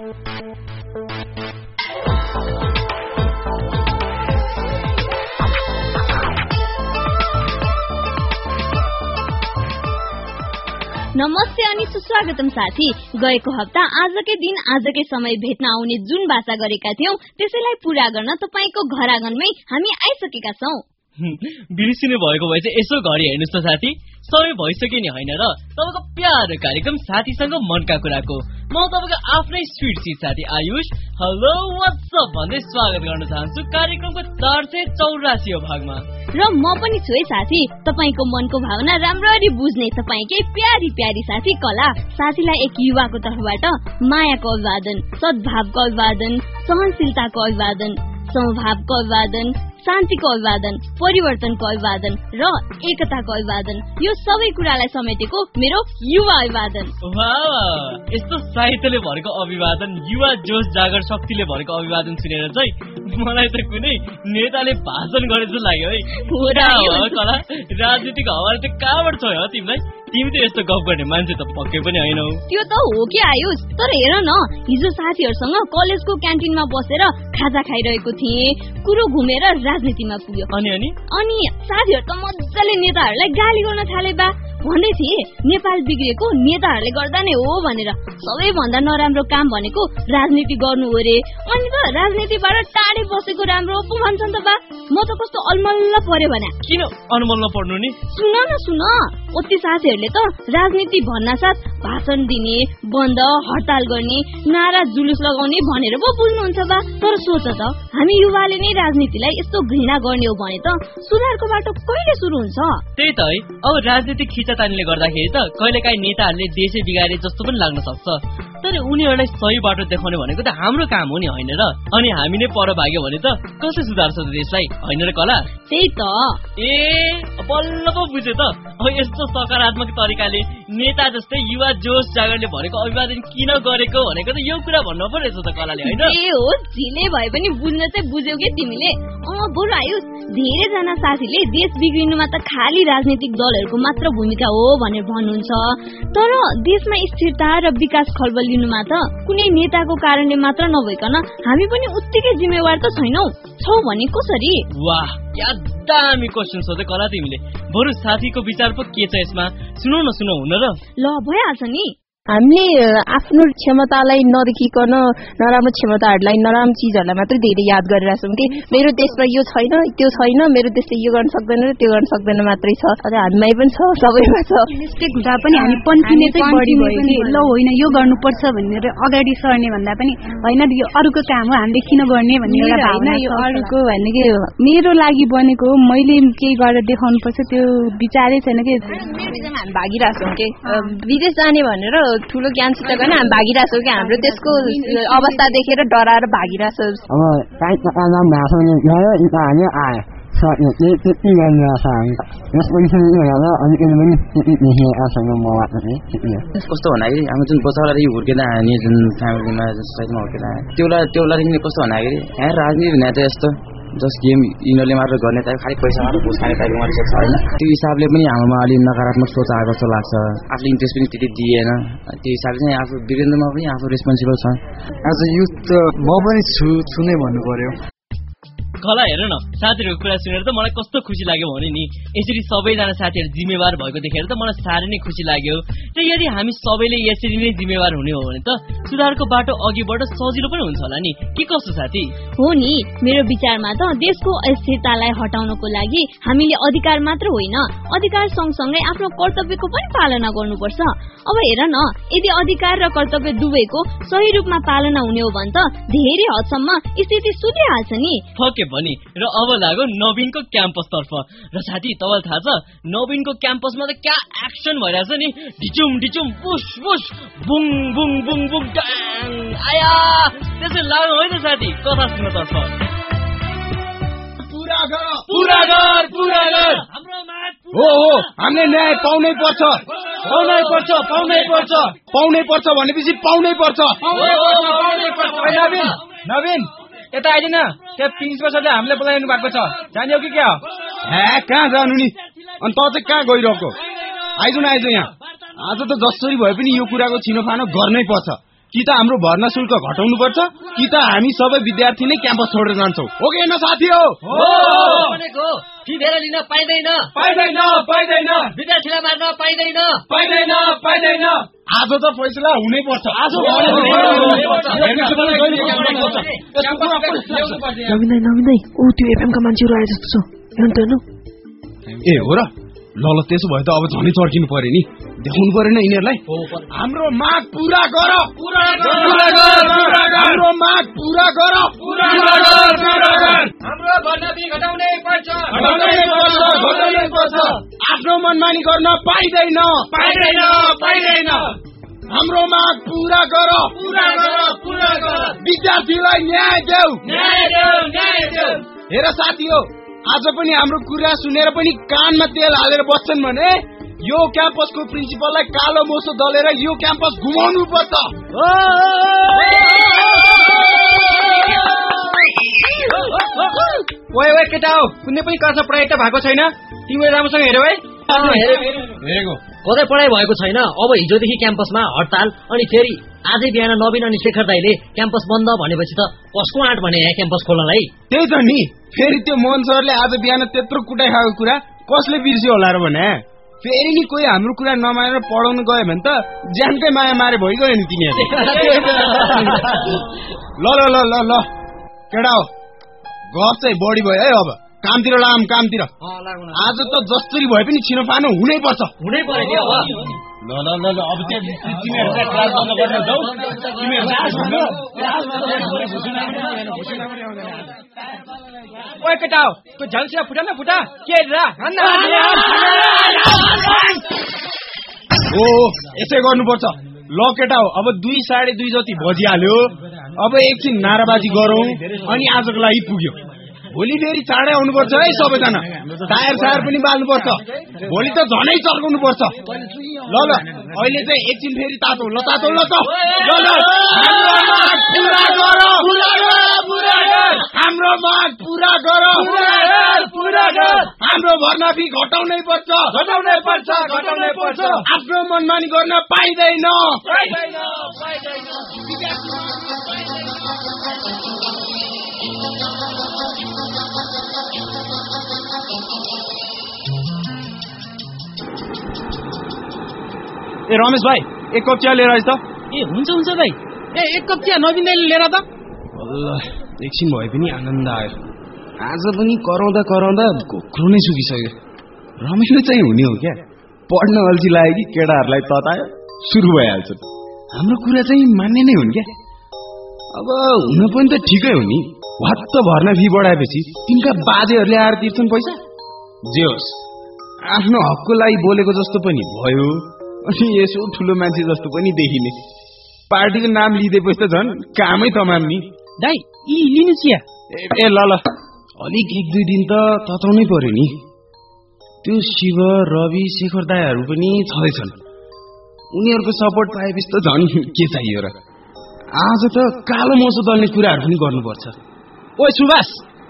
नमस्ते अनि सुस्वागतम साथी। गएको हप्ता आजकै दिन आजकै समय भेट्न आउने जुन बाचा गरेका थियौं त्यसैलाई पूरा गर्न तपाईको घर आँगनमै हामी आइसकेका छौं। बिर्सिनु भएको भए चाहिँ यसो घरि हेर्नुस् त साथी, समय भइसक्यो नि हैन र तपाईको प्यारो कार्यक्रम साथीसँग मनका कुराको। म तपाईको आफ्नै स्वीट सिट साथी आयुष हेलो व्हाट्स अप भन्दै स्वागत गर्न चाहन्छु कार्यक्रमको 484औं भागमा। र म पनि छु है साथी, तपाईको मनको भावना राम्ररी बुझ्ने तपाईकै प्यारी प्यारी साथी कला। साथीलाई एक युवाको तर्फबाट मायाको अभिवादन, सद्भावको अभिवादन, सहनशीलताको अभिवादन, समभावको अभिवादन, शान्तिको अभिवादन, परिवर्तनको अभिवादन र एकताको अभिवादन। यो सबै कुरालाई समेटेको मेरो युवा अभिवादन। वाह, यस्तो साहित्यले भरेको अभिवादन, युवा जोश जागर शक्तिले भरेको अभिवादन सुनेर चाहिँ मलाई त कुनै नेताले भाषण गरे जस्तो लाग्यो है। पुरा हो कला, राजनीतिक हवाले त कहाँबाट छ हो तिमीलाई? तिमी त यस्तो गफ गर्ने मान्छे त पक्कै पनि हैनौ। त्यो त हो कि आयुष, तर हेर न, हिजो साथीहरुसँग कलेजको क्यान्टिनमा बसेर खाजा खाइरहेको थिए, कुरो घुमेर राजनीतिमा पुग्यो। अनि साथीहरु त मज्जाले नेताहरुलाई गाली गर्न थाले बा। भन्दै थिए नेपाल बिग्रेको नेताहरुले गर्दा नै हो भनेर। सबैभन्दा नराम्रो काम भनेको राजनीति गर्नु हो रे। अनि त राजनीतिबाट टाढे बसेको राम्रो पो भन्छन् त बा। म त कस्तो अलमल्ल पर्यो भने। किन अलमल्ल पर्नु नि? सुन न सुन, ओती साथीहरुले त राजनीति भन्नासाथ भाषण दिने, बन्द हडताल गर्ने, नारा जुलुस लगाउने भनेर पो बुझ्नुहुन्छ बा। तर सोच त, हामी युवाले नै राजनीतिलाई यस्तो घृणा गर्ने हो भने त सुधारको बाटो कहिले सुरु हुन्छ? त्यही त है, अब राजनीतिक खिचातानीले गर्दाखेरि त कहिलेकाहीँ नेताहरूले देशै बिगारे जस्तो पनि लाग्न सक्छ। तर उनीहरूलाई सही बाटो देखाउने भनेको त हाम्रो काम हो नि हैन र? अनि हामी नै पर भाग्यो भने त कसले सुधार्छ त देशलाई, हैन र कला? त्यही त। बल्ल पो बुझे त। अब यस्तो सकारात्मक तरिकाले नेता जस्तै युवा जोश जागरले भरेको अभिवादन किन गरेको भनेको त यो कुरा भन्नु पर्छ त कलाले, हैन? ए हो, झिले भए पनि बुझ्न चाहिँ बुझ्यौ के तिमीले? बरु आयुष, धेरै जना साथीले देश बिग्रिनुमा त खाली राजनीतिक दलहरूको मात्र भूमिका हो भनेर भन्नुहुन्छ। तर देशमा स्थिरता र विकास खलबलिनुमा त कुनै नेताको कारणले मात्र नभइकन हामी पनि उत्तिकै जिम्मेवार त छैनौ। छौ भने कसरी? वाह, क्या दामी क्वेशन सोधे कला तिमीले। बरु साथीको विचार पो के छ यसमा? सुनौ हुन र। ल भइहाल्छ नि। हामीले आफ्नो क्षमतालाई नदेखिकन नराम्रो क्षमताहरूलाई, नराम्रो चिजहरूलाई मात्रै धेरै याद गरिरहेछौँ कि मेरो देशमा यो छैन, त्यो छैन, मेरो देशले यो गर्न सक्दैन र त्यो गर्न सक्दैन मात्रै छ। अझ हामीमै पनि छ, सबैमा छ। मिस्टेक हुँदा पनि हामी पन्किने चाहिँ बढी भयो कि ल होइन यो गर्नुपर्छ भनेर अगाडि सर्ने भन्दा पनि होइन यो अरूको काम हो, हामीले किन गर्ने भन्ने एउटा भावना। यो अरूको भन्ने के मेरो लागि बनेको हो, मैले केही गरेर देखाउनुपर्छ त्यो विचारै छैन कि। हामी भागिरहेछौँ कि विदेश जाने भनेर ठुलो ज्ञान सित गर्न हामी भागिरहेछौँ कि हाम्रो त्यसको अवस्था देखेर डराएर भागिरहेछौँ। अब काहीँ नाम भएको गयो हामी आयो त्यति गर्न यसको कस्तो भन्दाखेरि हाम्रो जुन बच्चालाई हुर्केर आयो जुन फ्यामिलीमा जुन सोसाइटीमा हुर्केर आयो त्यो कस्तो भन्दाखेरि यहाँ राजनीति हुने त यस्तो जस्ट गेम यिनीहरूले मात्र गर्ने टाइप, खालि पैसा मात्र घुस खाने टाइपको मात्र सोच होइन। त्यो हिसाबले पनि हाम्रोमा अलि नकारात्मक सोच आएको जस्तो लाग्छ। आफ्नो इन्ट्रेस्ट पनि त्यति दिएन, त्यो हिसाबले चाहिँ आफू बिग्रेन्डमा पनि आफू रेस्पोन्सिबल छ। एज अ युथ त म पनि छु नै भन्नु पर्यो। कला हेर न, साथीहरूको कुरा सुनेर त मलाई कस्तो खुसी लाग्यो भने नि, यसरी सबैजना साथीहरू जिम्मेवार भएको देखेर त मलाई साह्रै नै खुसी लाग्यो। र यदि हामी सबैले यसरी नै जिम्मेवार हुने हो भने त सुधारको बाटो अघि बढ्न सजिलो पनि हुन्छ होला नि, के कस्तो साथी? हो नि, मेरो विचारमा त देशको अस्थिरतालाई हटाउनको लागि हामीले अधिकार मात्र होइन, अधिकार सँगसँगै आफ्नो कर्तव्यको पनि पालना गर्नुपर्छ। अब हेर न, यदि अधिकार र कर्तव्य दुवैको सही रूपमा पालना हुने हो भने त धेरै हदसम्म स्थिति सुध्रिहाल्छ नि। भनी र अब लाग्यो नवीनको क्याम्पस तर्फ। र साथी तपाईलाई थाहा छ नवीनको क्याम्पसमा त क्या एक्सन भइरहेछ नि, ढिचुम ढिचुम बुश बुश बुङ बुङ बुङ बुङ डाङ आया। त्यसै लाग्यो होइन साथी, कथा सुन्न तर्फ। पूरा गर हाम्रो माग हो, हामीले न्याय पाउनै पर्छ भनेपछि पाउनै पर्छ। नवीन यता आइदिन, त्यहाँ प्रिन्सिपल सरले हामीले बोलाइनु भएको छ, जाने हो कि क्या? कहाँ जानु नि, अनि त चाहिँ कहाँ गइरहेको? आइज यहाँ। आज त जसरी भए पनि यो कुराको छिनोफानो गर्नै पर्छ। कि त हाम्रो भर्ना शुल्क घटाउनु पर्छ कि त हामी सबै विद्यार्थी नै क्याम्पस छोडेर जान्छौँ। हो कि होइन साथी हो? फी धेरै लिन पाइँदैन विद्यार्थीलाई मार्न पाइँदैन। आज त फैसला हुनै पर्छ। नवीन ऊ त्यो एफएम का मान्छेहरू आए जस्तो छ हेर्नु। ए हो र? ल त्यसो भए त अब झनै चर्किनु पर्यो नि, देखाउनु परेन यिनीहरूलाई। हाम्रो माग पूरा गर, हाम्रो माग पूरा गर, हाम्रो भर्ना फी घटाउनै पर्छ। आफ्नो मनमानी गर्न पाइँदैन। हाम्रो माग पूरा गर, विद्यार्थीलाई न्याय देऊ। हेर साथी हो, आज पनि हाम्रो कुरा सुनेर पनि कानमा तेल हालेर बस्छन् भने यो क्याम्पसको प्रिन्सिपललाई कालो मोसो दलेर यो क्याम्पस घुमाउनु पर्छ। ओए केटा हो, कुनै पनि कक्षा पढाइ त भएको छैन? तिमीले राम्रोसँग हेऱ्यौ है? हेरेको कतै पढाइ भएको छैन। अब हिजोदेखि क्याम्पसमा हडताल, अनि फेरि आजै बिहान नवीन अनि शेखर दाइले क्याम्पस बन्द भनेपछि त कसको आँट भने यहाँ क्याम्पस खोल्नलाई? त्यही त नि, फेरि त्यो मोहन सरले आज बिहान त्यत्रो कुटाइ खाएको कुरा कसले बिर्स्यो होला र भने? फेरि नि कोही हाम्रो कुरा नमानेर पढाउनु गयो भने त ज्यानकै माया मारे भइगयो नि तिनीहरूले। ल केटा हो, गफ चाहिँ बढी भयो है। अब कामतिर लाम, कामतिर। आज त जसरी भए पनि छिनोफानो हुनै पर्छ। हुनै पर्यो नि अब। ल अब तिमीहरुलाई क्लास बन्द गर्न जाऊ। ओए केटा हो, त्यो झल्सिया फुटा न फुटा के रा हन्ना। ओ यसै गर्नुपर्छ। ल केटा हो, अब 2 साढे 2 जति बजिहाल्यो। अब एकछिन नाराबाजी गरौँ अनि आजको लागि पुग्यो। भोलि फेरि चाँडै आउनुपर्छ है सबैजना। टायर पनि बाल्नुपर्छ। भोलि त झनै चर्काउनु पर्छ। ल अहिले चाहिँ एकछिन फेरि तातो ल त। हाम्रो माग पूरा गर। हाम्रो भर्ना फी घटाउनै पर्छ। आफ्नो मनमानी गर्न पाइँदैन। ए रमेश भाइ, एक कप चिया लिएर आइस त। ए हुन्छ भाइ। ए एक कप चिया नवीन दाइले लिएर त। एकछिन भए पनि आनन्द आयो। आज पनि कराउँदा कोक्रो नै सुकिसक्यो। रमेशले चाहिँ हुने हो क्या? पढ्न अल्छी लाग्यो कि केटाहरूलाई ततायो सुरु भइहाल्छ। हाम्रो कुरा चाहिँ मान्ने नै हुन् क्या? अब हुन पनि त ठिकै हो नि। वात्त भर्ना फी बढाएपछि तिनका बाजेहरूले आएर तिर्छन् पैसा। जे होस्, आफ्नो हकको लागि बोलेको जस्तो पनि भयो, अनि यसो ठुलो मान्छे जस्तो पनि देखिने। पार्टीको नाम लिँदैपछि त झन् कामै तमाम नि। दाइ लिनु चिया। ए ल अलिक 1-2 दिन त तताउनै पर्यो नि। त्यो शिव, रवि, शेखर दाइहरू पनि छँदैछन्। उनीहरूको सपोर्ट पाएपछि त झन् के चाहियो र? आज त कालो मोसो दल्ने कुराहरू पनि गर्नुपर्छ। ओए सुभाष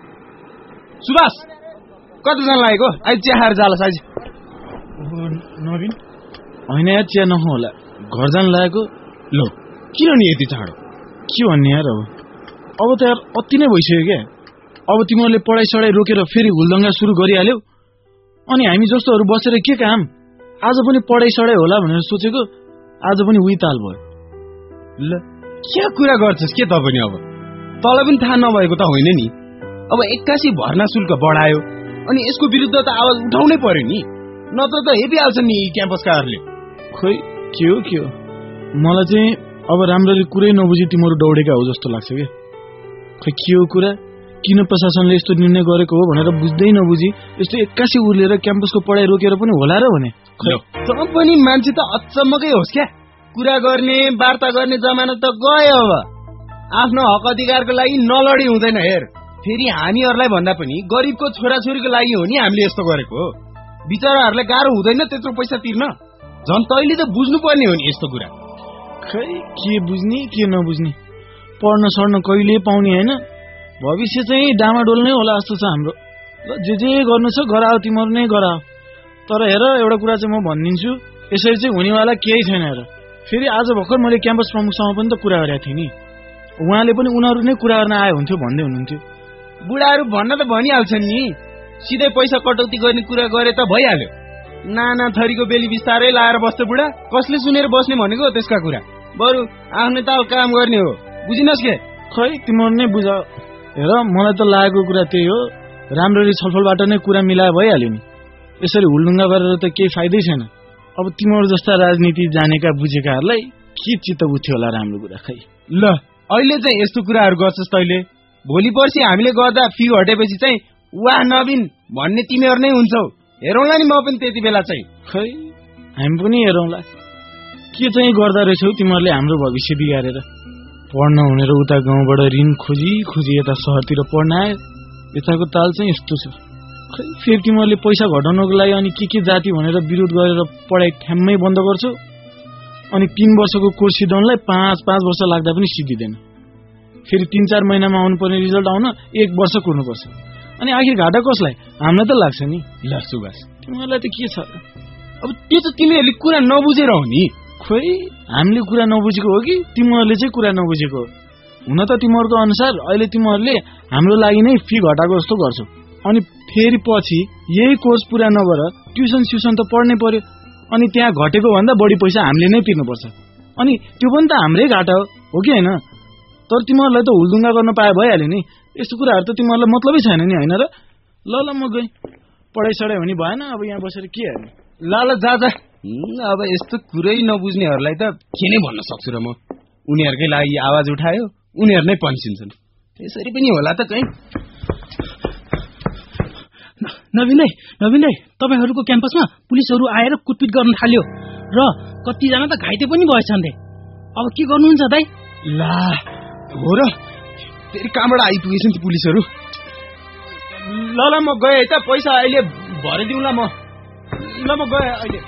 कतिजना लागेको? अहिले चिया खाएर जालोस्। आज नवीन होइन यार, चिया नखाउँ होला, घर जान लागेको। लो किन नि यति चाँडो? के भन्ने यार, अब त यार अति नै भइसक्यो क्या। अब तिमीहरूले पढाइ सढाइ रोकेर फेरि हुलदङ्गा सुरु गरिहाल्यौ, अनि हामी जस्तोहरू बसेर के काम? आज पनि पढाइ सढाइ होला भनेर सोचेको, आज पनि उही ताल भयो। ल के कुरा गर्छस् के त पनि? अब तँलाई पनि थाहा नभएको त होइन नि। अब 81 भर्ना शुल्क बढायो, अनि यसको विरुद्ध त आवाज उठाउनै पर्यो नि, नत्र त हेपिहाल्छन् नि क्याम्पसकाहरूले। खोइ के हो मलाई चाहिँ अब राम्ररी कुरै नबुझी तिमीहरू दौडेका हो जस्तो लाग्छ क्या। खोइ के हो कुरा, किन प्रशासनले यस्तो निर्णय गरेको हो भनेर बुझ्दै नबुझी यस्तो 81 उर्लेर क्याम्पसको पढाइ रोकेर पनि होला र भने? त पनि मान्छे त अचम्मकै होस् क्या। कुरा गर्ने वार्ता गर्ने जमाना त गयो। अब आफ्नो हक अधिकारको लागि नलडी हुँदैन। हेर, फेरि हामीहरूलाई भन्दा पनि गरिबको छोराछोरीको लागि हो नि हामीले यस्तो गरेको। बिचराहरूलाई गाह्रो हुँदैन त्यत्रो पैसा तिर्न? झन् तैँले त बुझ्नुपर्ने हो नि यस्तो कुरा। खै के बुझ्ने के नबुझ्ने, पढ्न सड्न कहिले पाउने होइन। भविष्य चाहिँ डामाडोल नै होला जस्तो छ हाम्रो। ल जे गर्नु छ गराओ, तिमीहरू नै गराओ। तर हेर एउटा कुरा चाहिँ म भनिदिन्छु, यसरी चाहिँ हुनेवाला केही छैन। हेर फेरि आज भर्खर मैले क्याम्पस प्रमुखसँग पनि त कुरा गरेको थिएँ नि, उहाँले पनि उनीहरू नै कुरा गर्न आए हुन्थ्यो भन्दै हुनुहुन्थ्यो। बुढाहरू भन्न त भनिहाल्छन् नि, सिधै पैसा कटौती गर्ने कुरा गरे त भइहाल्यो। नाना थरीको बेली बिस्तारै लाएर बस्छ बुढा, कसले सुनेर बस्ने भनेको त्यसका कुरा, बरु आफ्नै ताल काम गर्ने हो, बुझिनस् के? खै तिमीहरू नै बुझ। हेर मलाई त लागेको कुरा त्यही हो, राम्ररी छलफलबाट नै कुरा मिलाए भइहाल्यो नि। यसरी हुलडुङ्गा गरेर त केही फाइदै छैन। अब तिमीहरू जस्ता राजनीति जानेका बुझेकाहरूलाई के चित्त बुझ्थ्यो होला राम्रो कुरा। खै ल अहिले चाहिँ यस्तो कुराहरू गर्छस् तैले, भोलि पर्सि हामीले गर्दा फी हटेपछि चाहिँ वाह नवीन भन्ने तिमीहरू नै हुन्छौ। हेरौँला नि म पनि त्यति बेला चाहिँ। खै हामी पनि हेरौँला के चाहिँ गर्दा रहेछौ तिमीहरूले हाम्रो भविष्य बिगारेर। पढ्न हुनेर उता गाउँबाट ऋण खोजी खोजी यता सहरतिर पढ्न आयो, यताको ताल चाहिँ यस्तो छ। खै फेरि तिमीहरूले पैसा घटाउनको लागि अनि के जाति भनेर विरोध गरेर पढाइ ठ्याम्मै बन्द गर्छौ, अनि 3 वर्षको कोर्स सिधाउनलाई 5 वर्ष लाग्दा पनि सिद्धिँदैन। फेरि 3-4 महिनामा आउनुपर्ने रिजल्ट आउन 1 वर्ष कुर्नुपर्छ। अनि आखिर घाटा कसलाई? हामीलाई त लाग्छ नि। ल सुभाष, तिमीहरूलाई त के छ र? अब त्यो त तिमीहरूले कुरा नबुझेर हो नि। खोइ हामीले कुरा नबुझेको हो कि तिमीहरूले चाहिँ कुरा नबुझेको हो? हुन त तिमीहरूको अनुसार अहिले तिमीहरूले हाम्रो लागि नै फी घटाएको जस्तो गर्छौ, अनि फेरि पछि यही कोर्स पुरा नभएर ट्युसन त पढ्नै पर्यो, अनि त्यहाँ घटेको भन्दा बढी पैसा हामीले नै तिर्नुपर्छ, अनि त्यो पनि त हाम्रै घाटा हो कि होइन? तर तिमीहरूलाई त हुलदुङ्गा गर्न पाए भइहाल्यो नि। यस्तो कुराहरू त तिमीहरूलाई मतलबै छैन नि, होइन र? ल म गएँ, पढाइ सढाइ हुने भएन, अब यहाँ बसेर के हेर्ने? ल जा। अब यस्तो कुरै नबुझ्नेहरूलाई त के नै भन्न सक्छु र म। उनीहरूकै लागि आवाज उठायो, उनीहरू नै पन्सिन्छन्। त्यसरी पनि होला त कहीँ। नवीन दाइ, तपाईँहरूको क्याम्पसमा पुलिसहरू आएर कुटपिट गर्न थाल्यो र कतिजना त घाइते पनि भएछन् रे। अब के गर्नुहुन्छ दाइ? ला हो र, फेरि कहाँबाट आइपुगेछन् ती पुलिसहरू? ल म गएँ है त, पैसा अहिले भरिदिउँला म। ल म गएँ अहिले।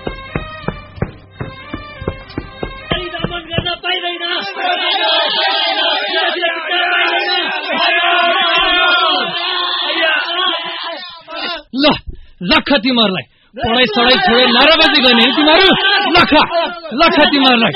ल लख तिमीहरूलाई पढाइ सढाइ छोडेर नाराबाजी गर्ने तिमीहरू, लख तिमीहरूलाई।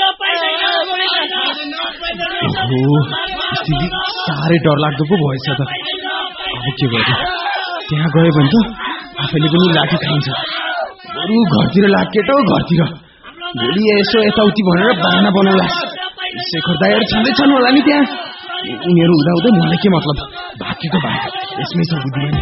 साह्रै डरलाग्दो पो भएछ त। अब के गर्नु, त्यहाँ गयो भने त आफैले पनि लाठी खाइन्छ। बरु घरतिर लाग केटो, घरतिर भोलि यसो यताउति भनेर बाहना बनाउला। शेखर दाइहरू छँदैछन् होला नि त्यहाँ, उनीहरू हुँदाहुँदै मलाई के मतलब? भागेको भाग, यसमै छ बुद्धि पनि।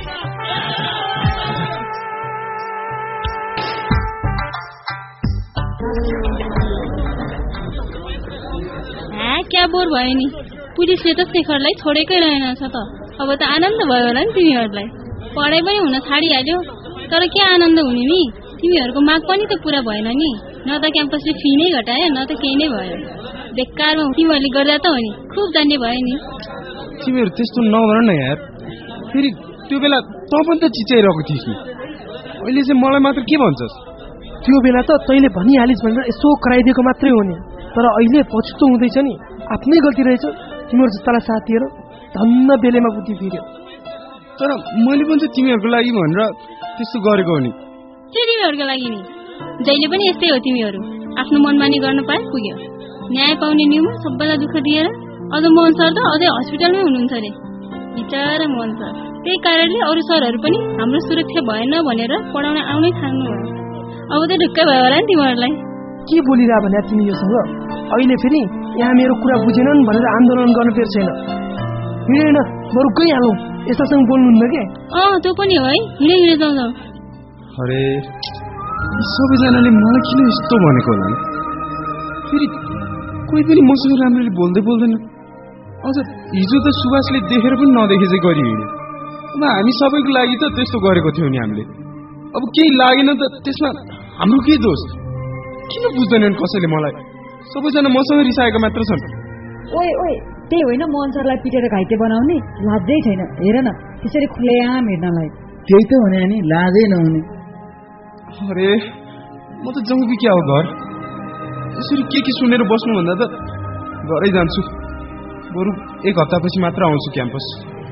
क्या बोर भयो नि, पुलिसले त शेखरलाई छोडेकै रहेनछ त। अब त आनन्द भयो होला नि तिमीहरूलाई, पढाइ पनि हुन छाडिहाल्यो। तर के आनन्द हुने नि, तिमीहरूको माग पनि त पुरा भएन नि। न त क्याम्पसले फी नै घटायो, न त केही नै भयो। बेकारमा तिमीहरूले गर्दा त हो नि, खुब जान्ने भयो नि। तिमीहरू त्यस्तो नभन न यार। फेरि त्यो बेला त पनि त चिच्याइरहेको थिइस् नि, अहिले चाहिँ मलाई मात्र के भन्छस्? त्यो बेला त तैँले भनिहालिस् भनेर यसो कराइदिएको मात्रै हो नि, तर अहिले पछुतो हुँदैछ नि, आफ्नै गल्ती रहेछ। तिमीहरू जस्तालाई साथ दिएर धन्न बेलेमा बुद्धि फिर्यो। तर मैले पनि त तिमीहरूको लागि भनेर त्यस्तो गरेको हो नि। के तिमीहरूको लागि नि? जहिले पनि यस्तै हो, तिमीहरू आफ्नो मनमानी गर्न पाए पुग्यो। न्याय पाउने न्युमा सबैलाई दुःख दिएर। अझ मोहन सर त अझै हस्पिटलमै हुनुहुन्छ अरे, बिचारा मोहन सर। त्यही कारणले अरू सरहरू पनि हाम्रो सुरक्षा भएन भनेर पढाउन आउनै थाल्नु भयो। अब त ढुक्कै भयो होला नि तिमीहरूलाई। के बोलिरह भने तिमी योसँग? अहिले फेरि यहाँ मेरो कुरा बुझेनन् भनेर आन्दोलन गर्न पेर छैन। हिँडेन बरु गइहालौँ, यस्तासँग बोल्नुहुन्न के? त्यो पनि हो है, हिँडे जाउँ। अरे सबैजनाले मलाई किन यस्तो भनेको होला नि? फेरि कोही पनि मसँग राम्ररी बोल्दैन। अझ हिजो त सुभाषले देखेर पनि नदेखे चाहिँ गरी हिँड्यो। अब हामी सबैको लागि त त्यस्तो गरेको थियौँ नि हामीले। अब केही लागेन त त्यसमा हाम्रो के दोष? किन बुझ्दैनन् कसैले मलाई? सबैजना मसँग रिसाएका मात्र छन्। ओए त्यही होइन मोहन सरलाई पिटेर घाइते बनाउने, लाजै छैन। हेर न त्यसरी खुलेआम हिँड्नलाई। त्यही त भने नि, लाजै नहुने। अरे म त जाउँ कि क्या हो घर? यसरी के सुनेर बस्नुभन्दा त घरै जान्छु। बरु 1 हप्तापछि मात्र आउँछु क्याम्पस।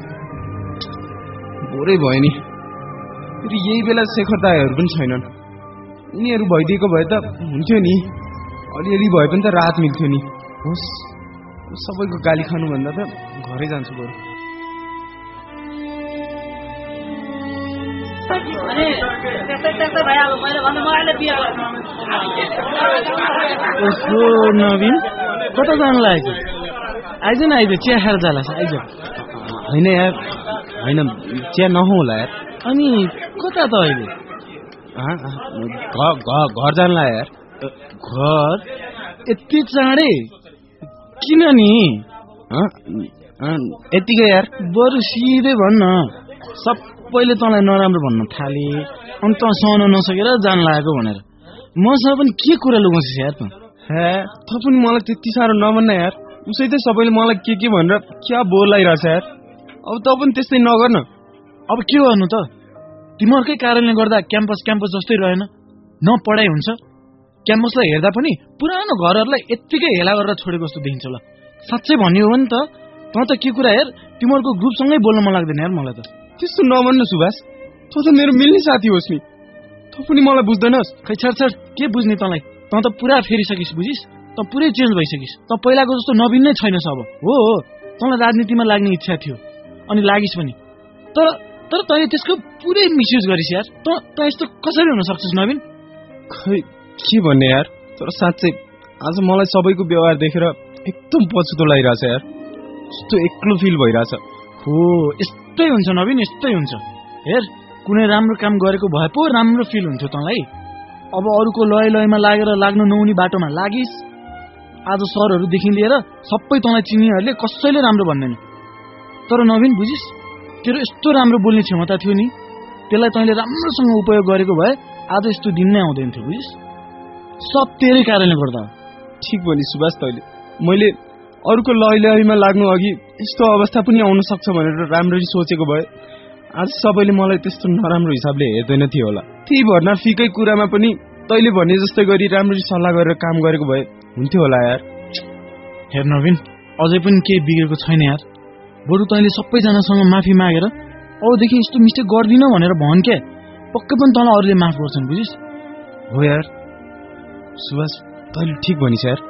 बोरै भयो नि। फेरि यही बेला शेखर दाइहरू पनि छैनन्। उनीहरू भइदिएको भए त हुन्थ्यो नि। अलिअलि भए पनि त राहत मिल्थ्यो नि। होस्, सबैको गाली खानुभन्दा त घरै जान्छु बरु। नवीन कता जानु लागेको? आइज न, आइज चिया खाएर जाला। आइज। होइन यार, होइन चिया नहुँला यार। अनि कता त अहिले? घर जान्ला यार। घर यति चाँडै किन नि? यतिकै यार। बरु सिधै भन्न, सबैले तँलाई नराम्रो भन्न थाले अनि तँ सहन नसकेर जान लागेको भनेर। मसँग पनि के कुरा लुगाउँछस् यार त? त पनि मलाई त्यति साह्रो नभन्न यार। उसै त सबैले मलाई के भनेर क्या बोर लागिरहेछ यार। अब त पनि त्यस्तै नगर न। अब के गर्नु त? तिमीहरूकै कारणले गर्दा क्याम्पस जस्तै रहेन। न पढाइ हुन्छ, क्याम्पसलाई हेर्दा पनि पुरानो घरहरूलाई यत्तिकै हेला गरेर छोडेको जस्तो देखिन्छ। ल साँच्चै भन्यो भने त तँ त के कुरा हेर, तिमीहरूको ग्रुपसँगै बोल्न मन लाग्दैन यार मलाई त। त्यस्तो नभन्नु सुभाष, तँ त मेरो मिल्ने साथी होस् नि। तँ पनि मलाई बुझ्दैनस्। खै छाड, के बुझ्ने तँलाई? तँ त पुरा फेरिसकिस्, बुझिस्? तँ पुरै चेन्ज भइसकिस्। तँ पहिलाको जस्तो नवीन नै छैनस् अब। हो, तँलाई राजनीतिमा लाग्ने इच्छा थियो अनि लागिस् पनि, तर तैँले त्यसको पुरै मिसयुज गरिस् यार। तँ यस्तो कसरी हुन सक्छस् नवीन? खै के भन्ने यार, तर साँच्चै आज मलाई सबैको व्यवहार देखेर एकदम पछुतो लागिरहेछ यार। कस्तो एक्लो फिल भइरहेछ। हो, यस्तै हुन्छ नवीन, यस्तै हुन्छ। हेर, कुनै राम्रो काम गरेको भए पो राम्रो फिल हुन्थ्यो तँलाई। अब अरूको लयमा लागेर लाग्नु नहुने बाटोमा लागिस्। आज सरहरूदेखि लिएर सबै तँलाई चिन्नेहरूले कसैले राम्रो भन्दैन। तर नवीन बुझिस्, तेरो यस्तो राम्रो बोल्ने क्षमता थियो नि, त्यसलाई तैँले राम्रोसँग उपयोग गरेको भए आज यस्तो दिन नै आउँदैन थियो, बुझिस्? सब तेरै कारणले गर्दा। ठिक भने सुभाष, तैँले मैले अरूको लयमा लाग्नु अघि यस्तो अवस्था पनि आउन सक्छ भनेर राम्ररी सोचेको भए आज सबैले मलाई त्यस्तो नराम्रो हिसाबले हेर्दैन थियो होला। त्यही भर्ना फिकै कुरामा पनि तैँले भने जस्तै गरी राम्ररी सल्लाह गरेर काम गरेको भए हुन्थ्यो होला यार। हेर नवीन, अझै पनि केही बिग्रेको छैन यार। बरु तैँले सबैजनासँग माफी मागेर अबदेखि यस्तो मिस्टेक गर्दिन भनेर भन् क्या, पक्कै पनि तँलाई अरूले माफ गर्छन्, बुझिस्? हो यार सुभाष, तैँले ठिक भनिस् यार।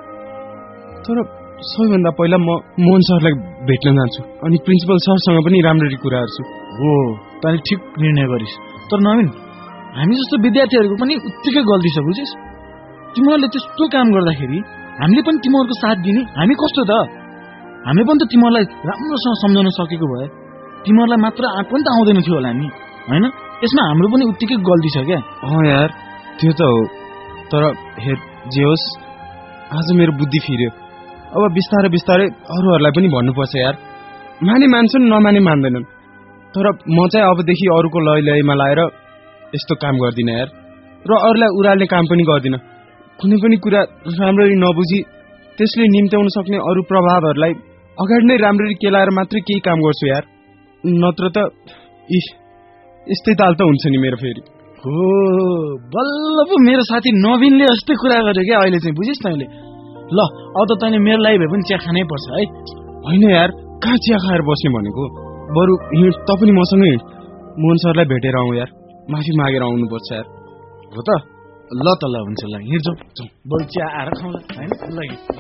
तर सबैभन्दा पहिला म मोहन सरलाई भेट्न जान्छु अनि प्रिन्सिपल सरसँग पनि राम्ररी कुरा गर्छु। हो, तैँले ठिक निर्णय गरिस्। तर नवीन, हामी जस्तो विद्यार्थीहरूको पनि उत्तिकै गल्ती छ, बुझिस्? तिमीहरूले त्यस्तो काम गर्दाखेरि हामीले पनि तिमीहरूको साथ दिने, हामी कस्तो त? हामीले पनि त तिमीहरूलाई राम्रोसँग सम्झाउन सकेको भए तिमीहरूलाई मात्र आँट पनि त आउँदैन थियो होला नि, होइन? यसमा हाम्रो पनि उत्तिकै गल्ती छ क्या। यार त्यो त हो, तर हेर जे होस् आज मेरो बुद्धि फिर्यो। अब बिस्तारै अरूहरूलाई पनि भन्नुपर्छ यार। माने मान्छन्, नमाने मान्दैनन्। तर म चाहिँ अबदेखि अरूको लयमा लाएर यस्तो काम गर्दिनँ यार, र अरूलाई उराल्ने काम पनि गर्दिनँ। कुनै पनि कुरा राम्ररी नबुझी त्यसले निम्त्याउन सक्ने अरू प्रभावहरूलाई अगाडि नै राम्ररी केलाएर मात्रै केही काम गर्छु यार। नत्र त यस्तै ताल त हुन्छ नि मेरो फेरि। हो, बल्ल पो मेरो साथी नवीनले यस्तै कुरा गर्यो क्या अहिले चाहिँ, बुझिस् तैँले? ल अब त तैँले मेरो लागि भए पनि चिया खानै पर्छ है। होइन यार, कहाँ चिया खाएर बस्ने भनेको? बरु हिँड, त पनि मसँगै हिँड। मोहन सरलाई भेटेर आउँ यार, माफी मागेर आउनुपर्छ यार। हो त? ल त, ल हुन्छ, ल हिँड जाउँ, बरु चिया आएर खाउँला, होइन? ल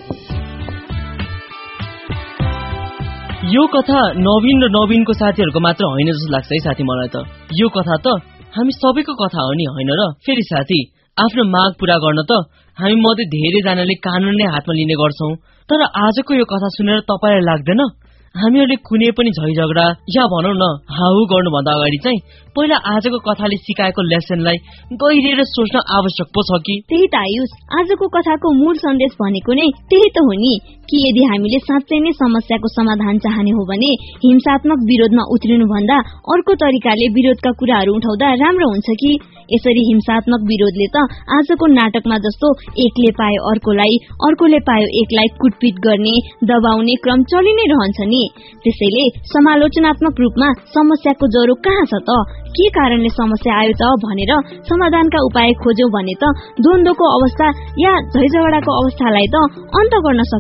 यो कथा नवीन र नवीनको साथीहरूको मात्र होइन जस्तो लाग्छ है साथी मलाई त। यो कथा त हामी सबैको कथा हो नि, होइन र? फेरि साथी, आफ्नो माग पूरा गर्न त हामी मध्ये धेरैजनाले कानुन नै हातमा लिने गर्छौं। तर आजको यो कथा सुनेर तपाईलाई लाग्दैन हामीहरूले कुनै पनि झैझगडा या भनौं न हाउ गर्नुभन्दा अगाडि चाहिँ पहिला आजको कथाले सिकाएको लेसनलाई गहिरिएर सोच्न आवश्यक पो छ कि? त्यही त आयुष, आजको कथाको मूल सन्देश भनेको नै त्यही त हो नि कि यदि हामीले साँच्चै नै समस्याको समाधान चाहने हो भने हिंसात्मक विरोधमा उत्रिनु भन्दा अर्को तरिकाले विरोधका कुराहरू उठाउँदा राम्रो हुन्छ कि? यसरी हिंसात्मक विरोधले त आजको नाटकमा जस्तो एकले पाए अर्कोलाई, अर्कोले पायो एकलाई कुटपिट गर्ने, दबाउने क्रम चलि नै रहन्छ नि। त्यसैले समालोचनात्मक रूपमा समस्याको जरो कहाँ छ त, के कारणले समस्या आयो त भनेर समाधानका उपाय खोज्यौं भने त द्वन्द्वको अवस्था या झैझगडाको अवस्थालाई त अन्त गर्न सकिन्छ होला